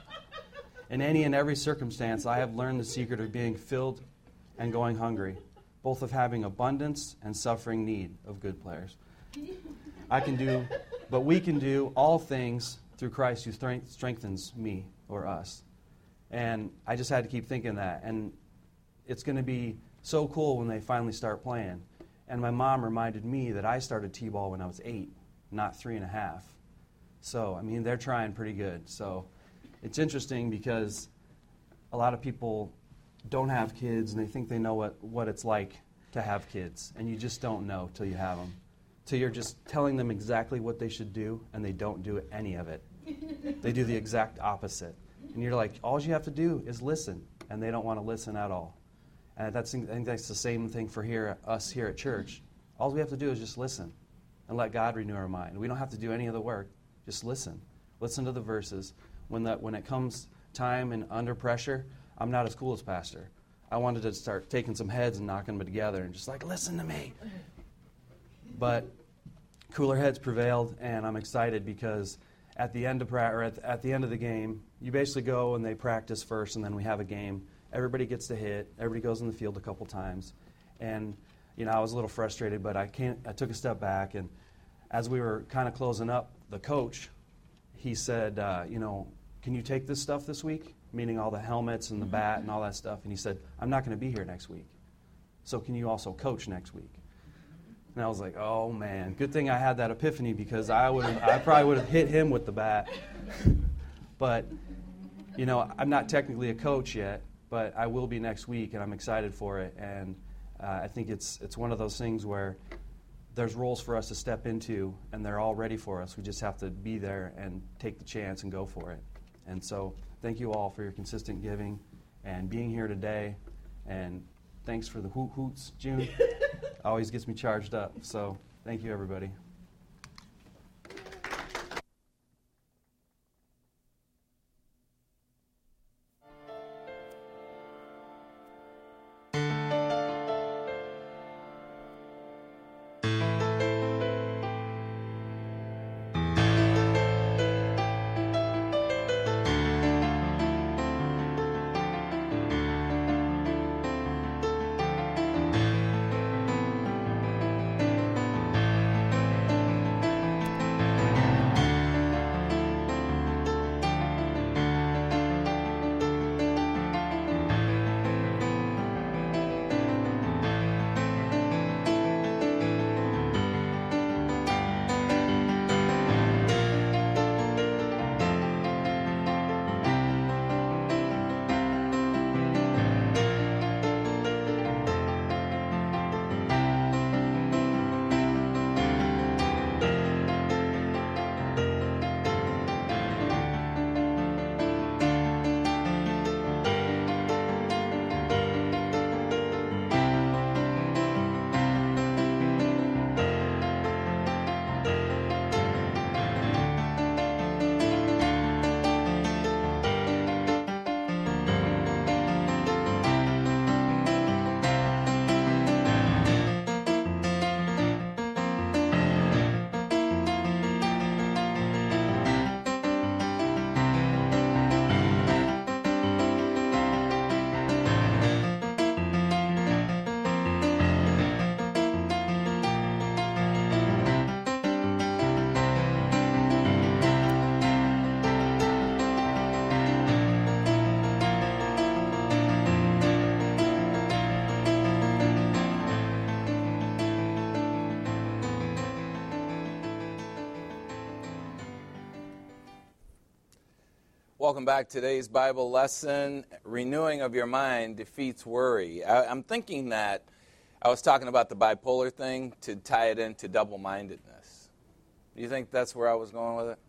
In any and every circumstance, I have learned the secret of being filled and going hungry, both of having abundance and suffering need of good players. I can do, but we can do all things through Christ who strength, strengthens me or us. And I just had to keep thinking that. And it's going to be so cool when they finally start playing. And my mom reminded me that I started T-ball when I was eight, not three and a half. So, I mean, they're trying pretty good. So it's interesting because a lot of people don't have kids, and they think they know what, what it's like to have kids. And you just don't know till you have them. So you're just telling them exactly what they should do, and they don't do any of it. They do the exact opposite. And you're like, all you have to do is listen, and they don't want to listen at all. And that's, I think that's the same thing for here, us here at church. All we have to do is just listen and let God renew our mind. We don't have to do any of the work. Just listen. Listen to the verses. When, that, when it comes time and under pressure, I'm not as cool as Pastor. I wanted to start taking some heads and knocking them together and just like, listen to me. But cooler heads prevailed, and I'm excited because at the end of pra- or at, the, at the end of the game, you basically go and they practice first, and then we have a game. Everybody gets to hit. Everybody goes in the field a couple times, and you know I was a little frustrated, but I can't. I took a step back, and as we were kind of closing up, the coach, he said, uh, you know, can you take this stuff this week? Meaning all the helmets and the bat and all that stuff. And he said, I'm not going to be here next week, so can you also coach next week? And I was like, oh, man, good thing I had that epiphany because I would I probably would have hit him with the bat. But, you know, I'm not technically a coach yet, but I will be next week, and I'm excited for it. And uh, I think it's it's one of those things where there's roles for us to step into, and they're all ready for us. We just have to be there and take the chance and go for it. And so thank you all for your consistent giving and being here today. And thanks for the hoot hoots, June. Always gets me charged up. So thank you, everybody. Welcome back. Today's Bible lesson, renewing of your mind defeats worry. I, I'm thinking that I was talking about the bipolar thing to tie it into double-mindedness. Do you think that's where I was going with it?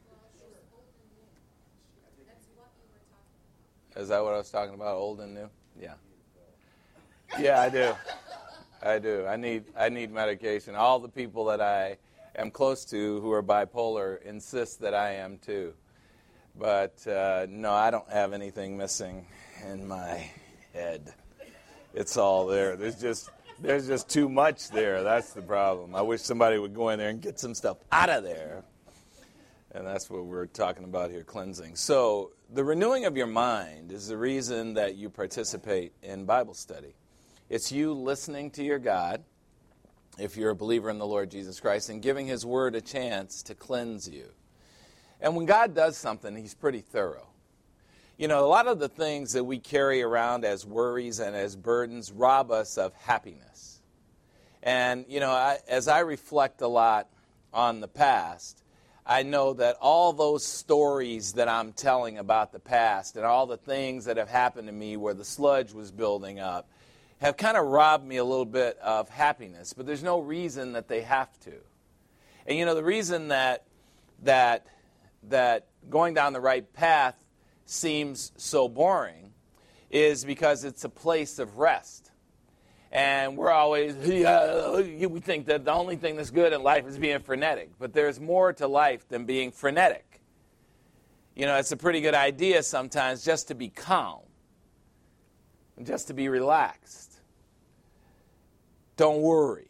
Is that what I was talking about, old and new? Yeah. Yeah, I do. I do. I need I need medication. All the people that I am close to who are bipolar insist that I am too. But uh, no, I don't have anything missing in my head. It's all there. There's just there's just too much there. That's the problem. I wish somebody would go in there and get some stuff out of there. And that's what we're talking about here, cleansing. So the renewing of your mind is the reason that you participate in Bible study. It's you listening to your God, if you're a believer in the Lord Jesus Christ, and giving His Word a chance to cleanse you. And when God does something, He's pretty thorough. You know, a lot of the things that we carry around as worries and as burdens rob us of happiness. And, you know, I, as I reflect a lot on the past, I know that all those stories that I'm telling about the past and all the things that have happened to me where the sludge was building up have kind of robbed me a little bit of happiness. But there's no reason that they have to. And, you know, the reason that that... that going down the right path seems so boring is because it's a place of rest. And we're always, yeah, we think that the only thing that's good in life is being frenetic. But there's more to life than being frenetic. You know, it's a pretty good idea sometimes just to be calm, just to be relaxed. Don't worry.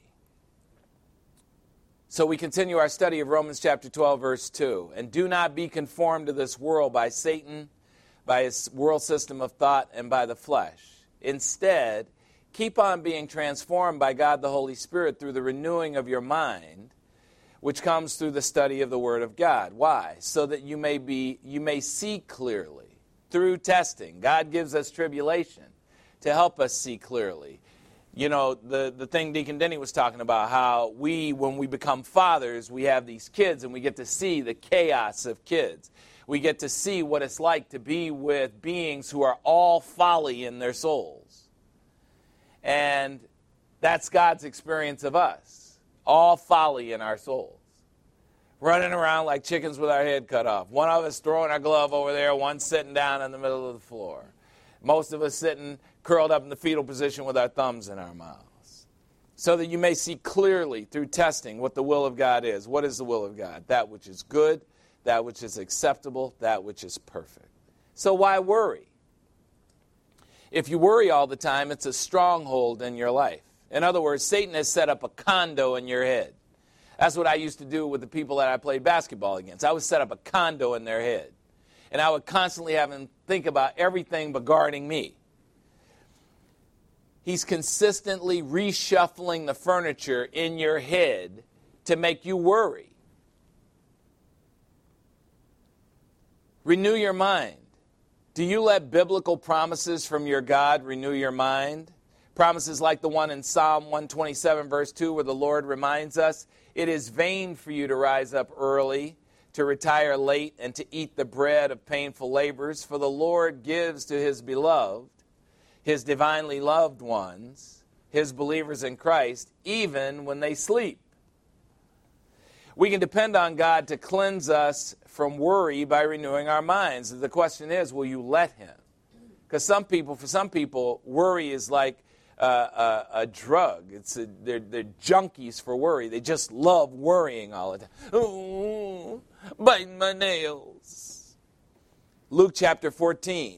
So we continue our study of Romans chapter twelve, verse two. And do not be conformed to this world by Satan, by his world system of thought, and by the flesh. Instead, keep on being transformed by God the Holy Spirit through the renewing of your mind, which comes through the study of the Word of God. Why? So that you may be, you may see clearly through testing. God gives us tribulation to help us see clearly. You know, the, the thing Deacon Denny was talking about, how we, when we become fathers, we have these kids and we get to see the chaos of kids. We get to see what it's like to be with beings who are all folly in their souls. And that's God's experience of us, all folly in our souls. Running around like chickens with our head cut off. One of us throwing our glove over there, one sitting down in the middle of the floor. Most of us sitting curled up in the fetal position with our thumbs in our mouths. So that you may see clearly through testing what the will of God is. What is the will of God? That which is good, that which is acceptable, that which is perfect. So why worry? If you worry all the time, it's a stronghold in your life. In other words, Satan has set up a condo in your head. That's what I used to do with the people that I played basketball against. I would set up a condo in their head. And I would constantly have them think about everything but guarding me. He's consistently reshuffling the furniture in your head to make you worry. Renew your mind. Do you let biblical promises from your God renew your mind? Promises like the one in Psalm one twenty-seven, verse two, where the Lord reminds us, it is vain for you to rise up early, to retire late, and to eat the bread of painful labors, for the Lord gives to His beloved, His divinely loved ones, His believers in Christ, even when they sleep. We can depend on God to cleanse us from worry by renewing our minds. The question is, will you let Him? Because some people, for some people, worry is like uh, a, a drug. It's a, they're, they're junkies for worry. They just love worrying all the time. Oh, biting my nails. Luke chapter fourteen.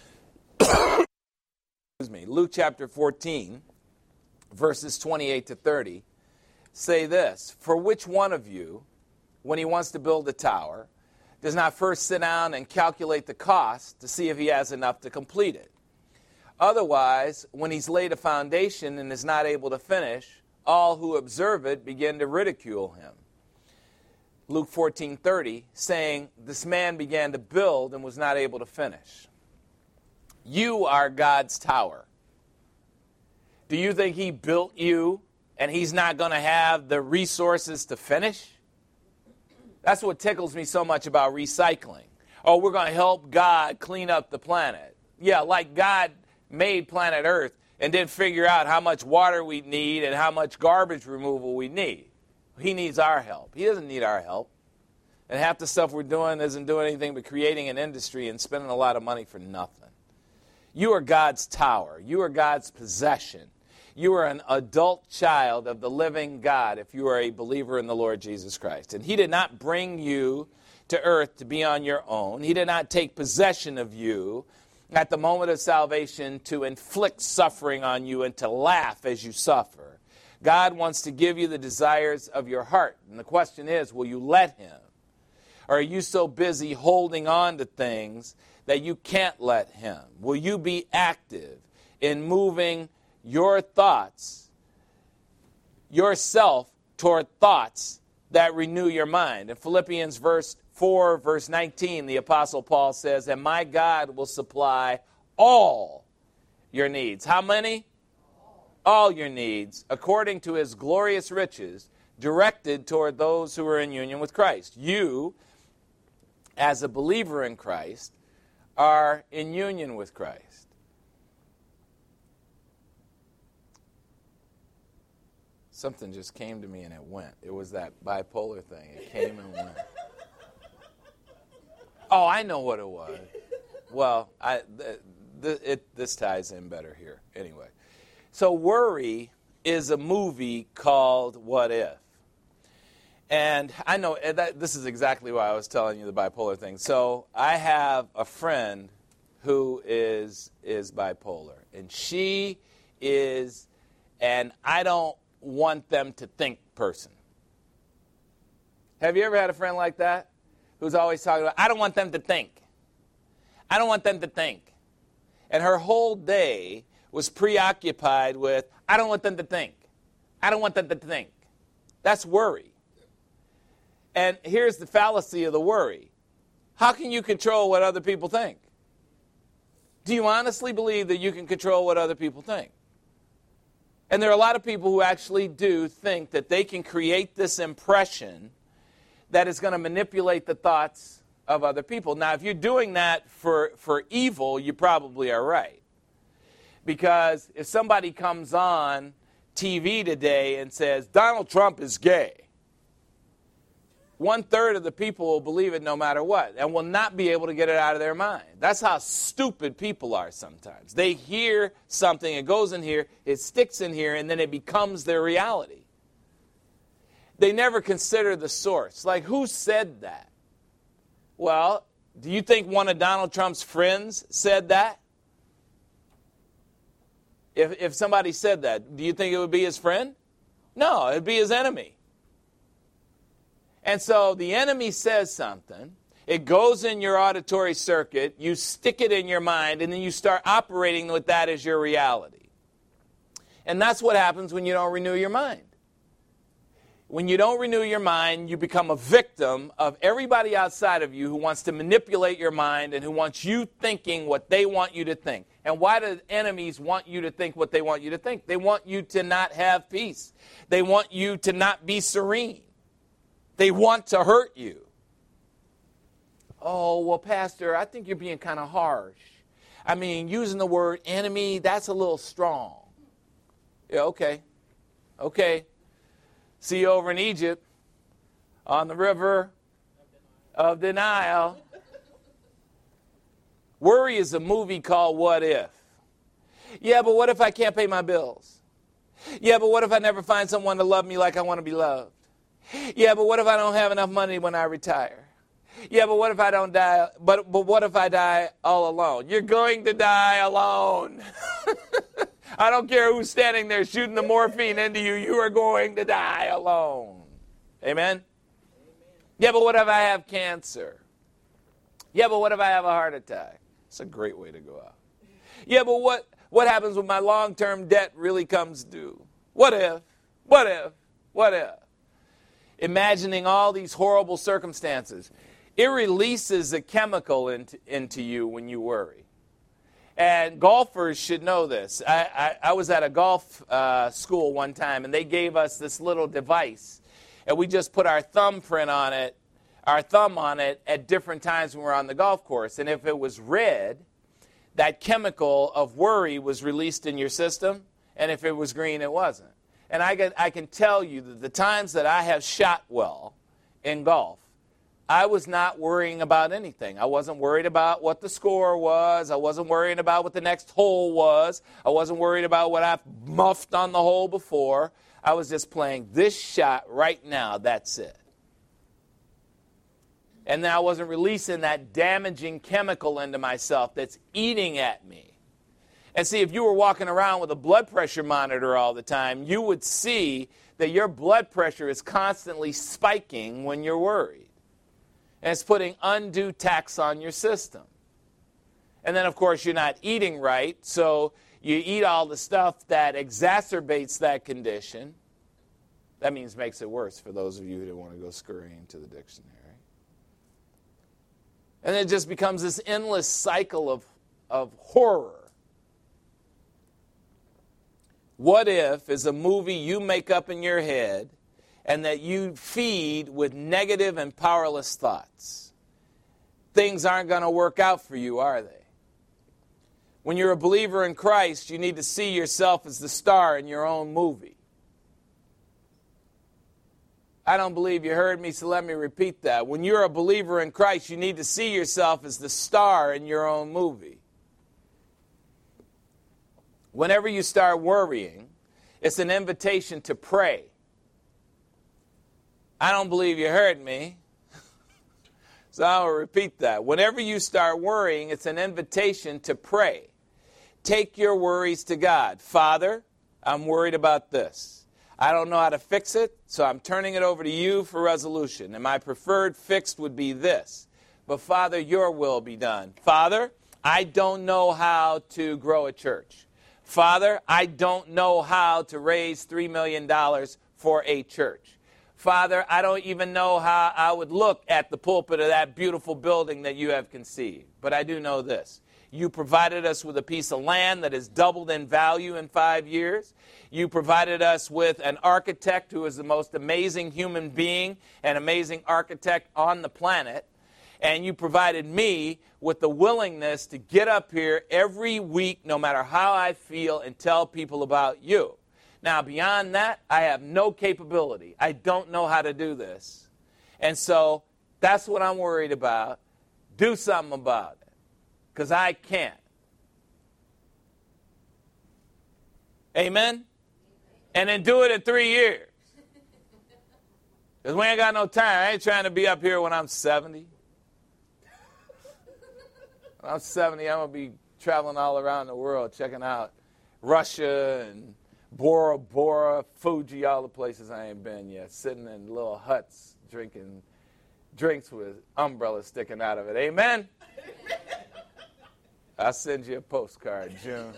Excuse me. Luke chapter fourteen, verses twenty-eight to thirty, say this: for which one of you, when he wants to build a tower, does not first sit down and calculate the cost to see if he has enough to complete it? Otherwise, when he's laid a foundation and is not able to finish, all who observe it begin to ridicule him. Luke fourteen thirty, saying, this man began to build and was not able to finish. You are God's tower. Do you think He built you and He's not going to have the resources to finish? That's what tickles me so much about recycling. Oh, we're going to help God clean up the planet. Yeah, like God made planet Earth and didn't figure out how much water we need and how much garbage removal we need. He needs our help. He doesn't need our help. And half the stuff we're doing isn't doing anything but creating an industry and spending a lot of money for nothing. You are God's tower. You are God's possession. You are an adult child of the living God if you are a believer in the Lord Jesus Christ. And He did not bring you to earth to be on your own. He did not take possession of you at the moment of salvation to inflict suffering on you and to laugh as you suffer. God wants to give you the desires of your heart. And the question is, will you let Him? Or are you so busy holding on to things that you can't let Him? Will you be active in moving your thoughts, yourself, toward thoughts that renew your mind? In Philippians verse four, verse nineteen, the Apostle Paul says, and my God will supply all your needs. How many? All your needs, according to His glorious riches, directed toward those who are in union with Christ. You, as a believer in Christ, are in union with Christ. Something just came to me and it went. It was that bipolar thing. It came and went. Oh, I know what it was. Well, I, th- th- it, this ties in better here. Anyway. So Worry is a movie called What If? And I know that this is exactly why I was telling you the bipolar thing. So I have a friend who is is bipolar. And she is an I don't want them to think person. Have you ever had a friend like that? Who's always talking about, I don't want them to think. I don't want them to think. And her whole day was preoccupied with, I don't want them to think. I don't want them to think. That's worry. And here's the fallacy of the worry. How can you control what other people think? Do you honestly believe that you can control what other people think? And there are a lot of people who actually do think that they can create this impression that is going to manipulate the thoughts of other people. Now, if you're doing that for, for evil, you probably are right. Because if somebody comes on T V today and says, Donald Trump is gay, one-third of the people will believe it no matter what and will not be able to get it out of their mind. That's how stupid people are sometimes. They hear something, it goes in here, it sticks in here, and then it becomes their reality. They never consider the source. Like, who said that? Well, do you think one of Donald Trump's friends said that? If, if somebody said that, do you think it would be his friend? No, it would be his enemy. And so the enemy says something, it goes in your auditory circuit, you stick it in your mind, and then you start operating with that as your reality. And that's what happens when you don't renew your mind. When you don't renew your mind, you become a victim of everybody outside of you who wants to manipulate your mind and who wants you thinking what they want you to think. And why do enemies want you to think what they want you to think? They want you to not have peace. They want you to not be serene. They want to hurt you. Oh, well, Pastor, I think you're being kind of harsh. I mean, using the word enemy, that's a little strong. Yeah, okay. Okay. See you over in Egypt on the river of denial. Worry is a movie called What If? Yeah, but what if I can't pay my bills? Yeah, but what if I never find someone to love me like I want to be loved? Yeah, but what if I don't have enough money when I retire? Yeah, but what if I don't die? But, but what if I die all alone? You're going to die alone. I don't care who's standing there shooting the morphine into you. You are going to die alone. Amen? Amen? Yeah, but what if I have cancer? Yeah, but what if I have a heart attack? It's a great way to go out. Yeah, but what, what happens when my long-term debt really comes due? What if? What if? What if? Imagining all these horrible circumstances. It releases a chemical into, into you when you worry. And golfers should know this. I, I, I was at a golf uh, school one time, and they gave us this little device. And we just put our thumbprint on it, our thumb on it at different times when we're on the golf course. And if it was red, that chemical of worry was released in your system. And if it was green, it wasn't. And I can, I can tell you that the times that I have shot well in golf, I was not worrying about anything. I wasn't worried about what the score was. I wasn't worrying about what the next hole was. I wasn't worried about what I muffed on the hole before. I was just playing this shot right now. That's it. And then I wasn't releasing that damaging chemical into myself that's eating at me. And see, if you were walking around with a blood pressure monitor all the time, you would see that your blood pressure is constantly spiking when you're worried. And it's putting undue tax on your system. And then, of course, you're not eating right, so you eat all the stuff that exacerbates that condition. That means makes it worse for those of you who don't want to go scurrying to the dictionary. And it just becomes this endless cycle of, of horror. What If is a movie you make up in your head and that you feed with negative and powerless thoughts. Things aren't going to work out for you, are they? When you're a believer in Christ, you need to see yourself as the star in your own movie. I don't believe you heard me, so let me repeat that. When you're a believer in Christ, you need to see yourself as the star in your own movie. Whenever you start worrying, it's an invitation to pray. I don't believe you heard me, so I'll repeat that. Whenever you start worrying, it's an invitation to pray. Take your worries to God. Father, I'm worried about this. I don't know how to fix it, so I'm turning it over to you for resolution. And my preferred fix would be this. But Father, your will be done. Father, I don't know how to grow a church. Father, I don't know how to raise three million dollars for a church. Father, I don't even know how I would look at the pulpit of that beautiful building that you have conceived. But I do know this. You provided us with a piece of land that has doubled in value in five years. You provided us with an architect who is the most amazing human being and amazing architect on the planet. And you provided me with the willingness to get up here every week, no matter how I feel, and tell people about you. Now, beyond that, I have no capability. I don't know how to do this. And so that's what I'm worried about. Do something about it, because I can't. Amen? And then do it in three years. Because we ain't got no time. I ain't trying to be up here when I'm seventy. When I'm seventy, I'm going to be traveling all around the world, checking out Russia and Bora Bora, Fuji, all the places I ain't been yet, sitting in little huts, drinking drinks with umbrellas sticking out of it. Amen? I'll send you a postcard, June.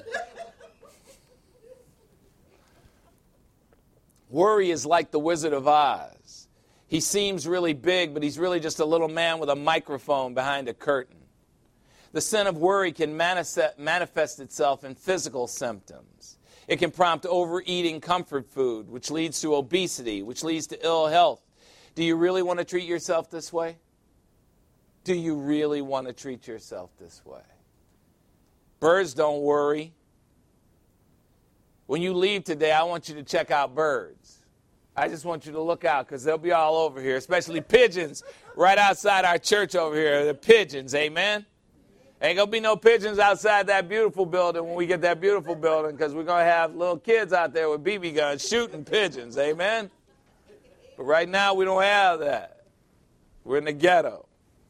Worry is like the Wizard of Oz. He seems really big, but he's really just a little man with a microphone behind a curtain. The sin of worry can manifest itself in physical symptoms. It can prompt overeating comfort food, which leads to obesity, which leads to ill health. Do you really want to treat yourself this way? Do you really want to treat yourself this way? Birds don't worry. When you leave today, I want you to check out birds. I just want you to look out, because they'll be all over here, especially pigeons right outside our church over here. The pigeons, amen? Ain't going to be no pigeons outside that beautiful building when we get that beautiful building, because we're going to have little kids out there with B B guns shooting pigeons, amen? But right now, we don't have that. We're in the ghetto.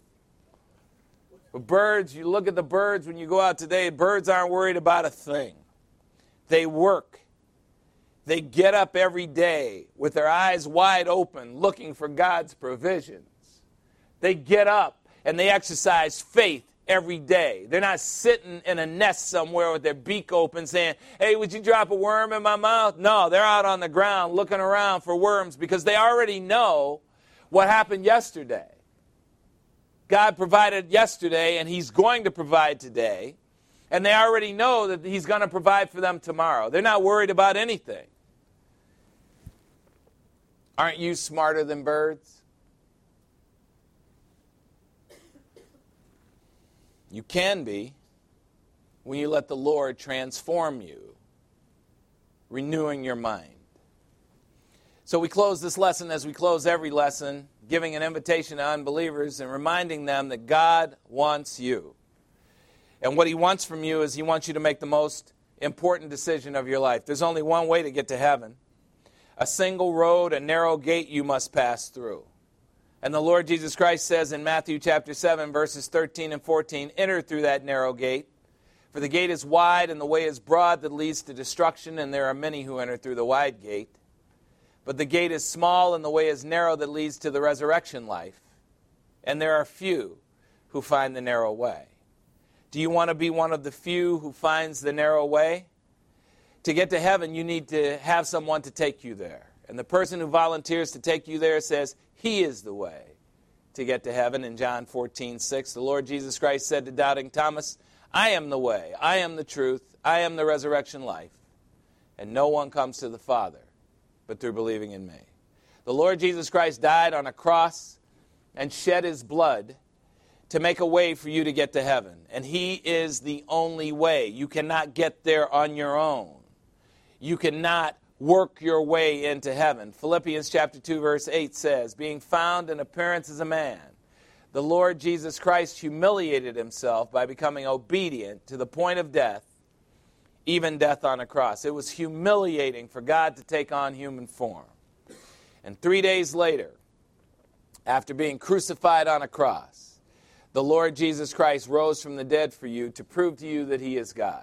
But birds, you look at the birds when you go out today, birds aren't worried about a thing. They work. They get up every day with their eyes wide open, looking for God's provisions. They get up and they exercise faith every day. They're not sitting in a nest somewhere with their beak open saying, hey, would you drop a worm in my mouth? No, they're out on the ground looking around for worms, because they already know what happened yesterday. God provided yesterday, and he's going to provide today. And they already know that he's going to provide for them tomorrow. They're not worried about anything. Aren't you smarter than birds? You can be when you let the Lord transform you, renewing your mind. So we close this lesson as we close every lesson, giving an invitation to unbelievers and reminding them that God wants you. And what he wants from you is he wants you to make the most important decision of your life. There's only one way to get to heaven. A single road, a narrow gate you must pass through. And the Lord Jesus Christ says in Matthew chapter seven, verses thirteen and fourteen, enter through that narrow gate. For the gate is wide and the way is broad that leads to destruction, and there are many who enter through the wide gate. But the gate is small and the way is narrow that leads to the resurrection life. And there are few who find the narrow way. Do you want to be one of the few who finds the narrow way? To get to heaven, you need to have someone to take you there. And the person who volunteers to take you there says, he is the way to get to heaven. In John fourteen six, the Lord Jesus Christ said to doubting Thomas, I am the way, I am the truth, I am the resurrection life. And no one comes to the Father but through believing in me. The Lord Jesus Christ died on a cross and shed his blood to make a way for you to get to heaven. And he is the only way. You cannot get there on your own. You cannot work your way into heaven. Philippians chapter two, verse eight says, being found in appearance as a man, the Lord Jesus Christ humiliated himself by becoming obedient to the point of death, even death on a cross. It was humiliating for God to take on human form. And three days later, after being crucified on a cross, the Lord Jesus Christ rose from the dead for you to prove to you that he is God.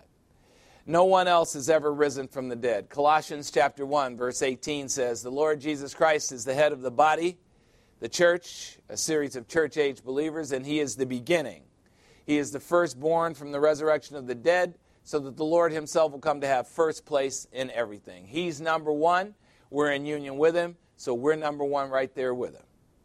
No one else has ever risen from the dead. Colossians chapter one, verse eighteen says, the Lord Jesus Christ is the head of the body, the church, a series of church-age believers, and he is the beginning. He is the firstborn from the resurrection of the dead, so that the Lord himself will come to have first place in everything. He's number one. We're in union with him, so we're number one right there with him.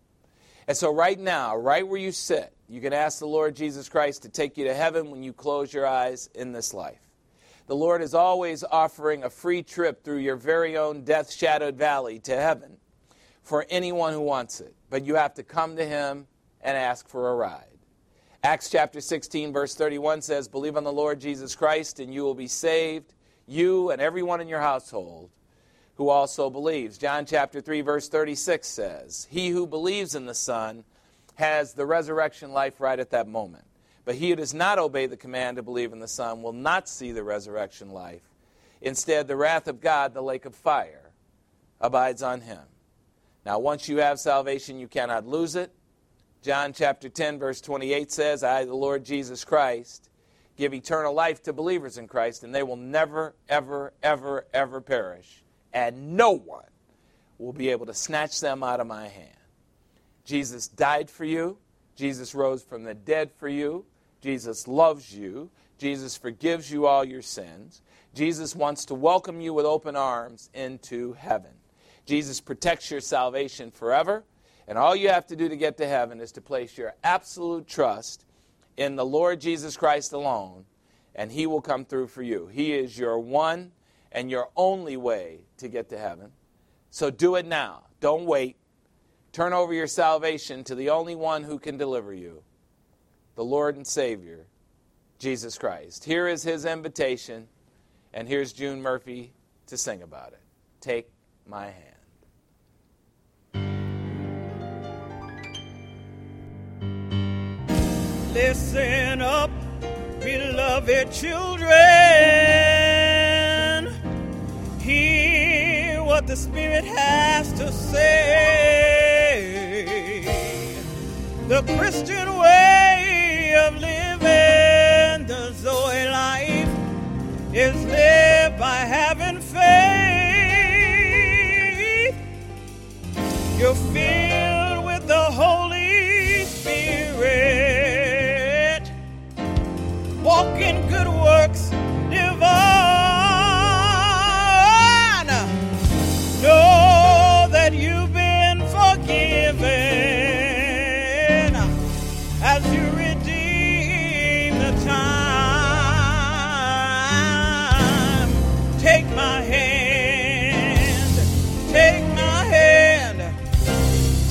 And so right now, right where you sit, you can ask the Lord Jesus Christ to take you to heaven when you close your eyes in this life. The Lord is always offering a free trip through your very own death-shadowed valley to heaven for anyone who wants it. But you have to come to him and ask for a ride. Acts chapter sixteen, verse thirty-one says, believe on the Lord Jesus Christ and you will be saved, you and everyone in your household who also believes. John chapter three, verse thirty-six says, he who believes in the Son has the resurrection life right at that moment. But he who does not obey the command to believe in the Son will not see the resurrection life. Instead, the wrath of God, the lake of fire, abides on him. Now, once you have salvation, you cannot lose it. John chapter ten, verse twenty-eight says, I, the Lord Jesus Christ, give eternal life to believers in Christ, and they will never, ever, ever, ever perish. And no one will be able to snatch them out of my hand. Jesus died for you. Jesus rose from the dead for you. Jesus loves you. Jesus forgives you all your sins. Jesus wants to welcome you with open arms into heaven. Jesus protects your salvation forever. And all you have to do to get to heaven is to place your absolute trust in the Lord Jesus Christ alone, and he will come through for you. He is your one and your only way to get to heaven. So do it now. Don't wait. Turn over your salvation to the only one who can deliver you, the Lord and Savior, Jesus Christ. Here is his invitation, and here's June Murphy to sing about it. Take my hand. Listen up, beloved children. Hear what the Spirit has to say. The Christian way of living, the Zoe life, is lived by having faith. You're filled with the Holy Spirit. Walk in good works divine. Know that you've been forgiven as you redeem the time. Take my hand, take my hand,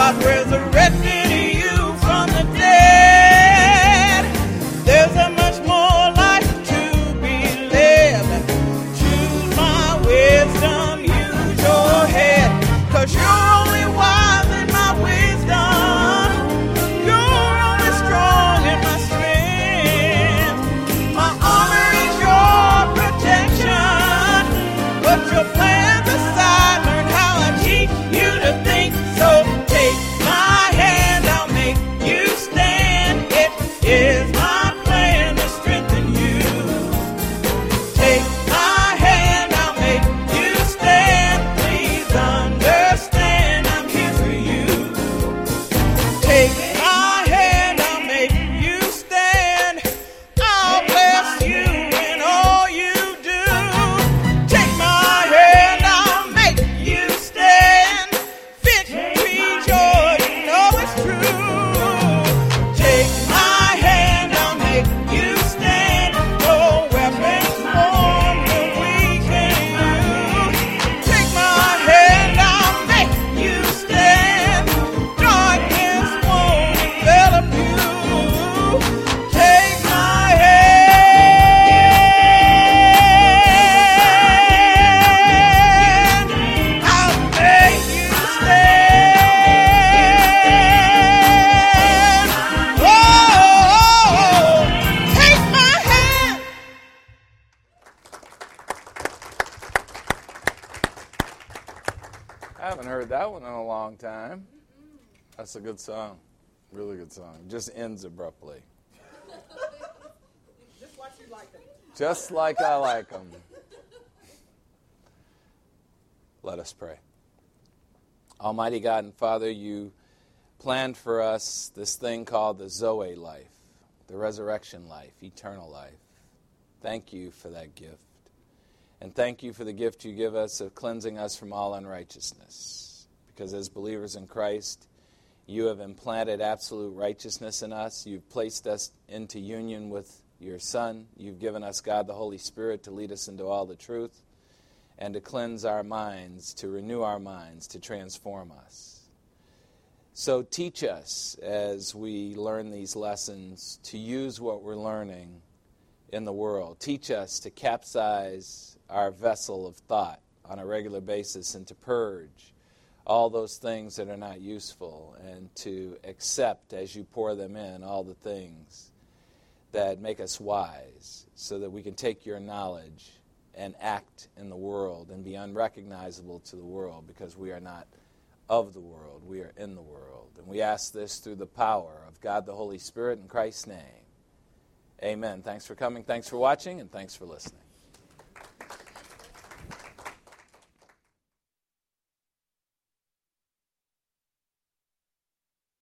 God resurrected you from the dead. There's a much more life to be lived. Choose my wisdom, use your head, 'cause you're only wise in my wisdom. You're only strong in my strength. My armor is your protection. Put your plans aside, learn how I teach you to think. So take my hand, I'll make you stand. It is my plan to strengthen you. Take my hand, I'll make you stand. Please understand, I'm here for you. Take my hand, I'll make you stand. I'll bless you in all you do. Take my hand, I'll make you stand. Victory's yours, you know it's true. Take my hand, I'll make you stand. No weapons formed will weaken you. Take my hand, I'll make you stand. Darkness won't envelop you. Take my hand, I'll make you stand. Oh, take my hand. I haven't heard that one in a long time. That's a good song. Really good song. Just ends abruptly. Just like you like them. Just like I like them. Let us pray. Almighty God and Father, you planned for us this thing called the Zoe life, the resurrection life, eternal life. Thank you for that gift. And thank you for the gift you give us of cleansing us from all unrighteousness. Because as believers in Christ, you have implanted absolute righteousness in us. You've placed us into union with your Son. You've given us, God, the Holy Spirit to lead us into all the truth and to cleanse our minds, to renew our minds, to transform us. So teach us as we learn these lessons to use what we're learning in the world. Teach us to capsize our vessel of thought on a regular basis and to purge all those things that are not useful and to accept as you pour them in all the things that make us wise so that we can take your knowledge and act in the world and be unrecognizable to the world because we are not of the world, we are in the world. And we ask this through the power of God the Holy Spirit in Christ's name. Amen. Thanks for coming, thanks for watching, and thanks for listening.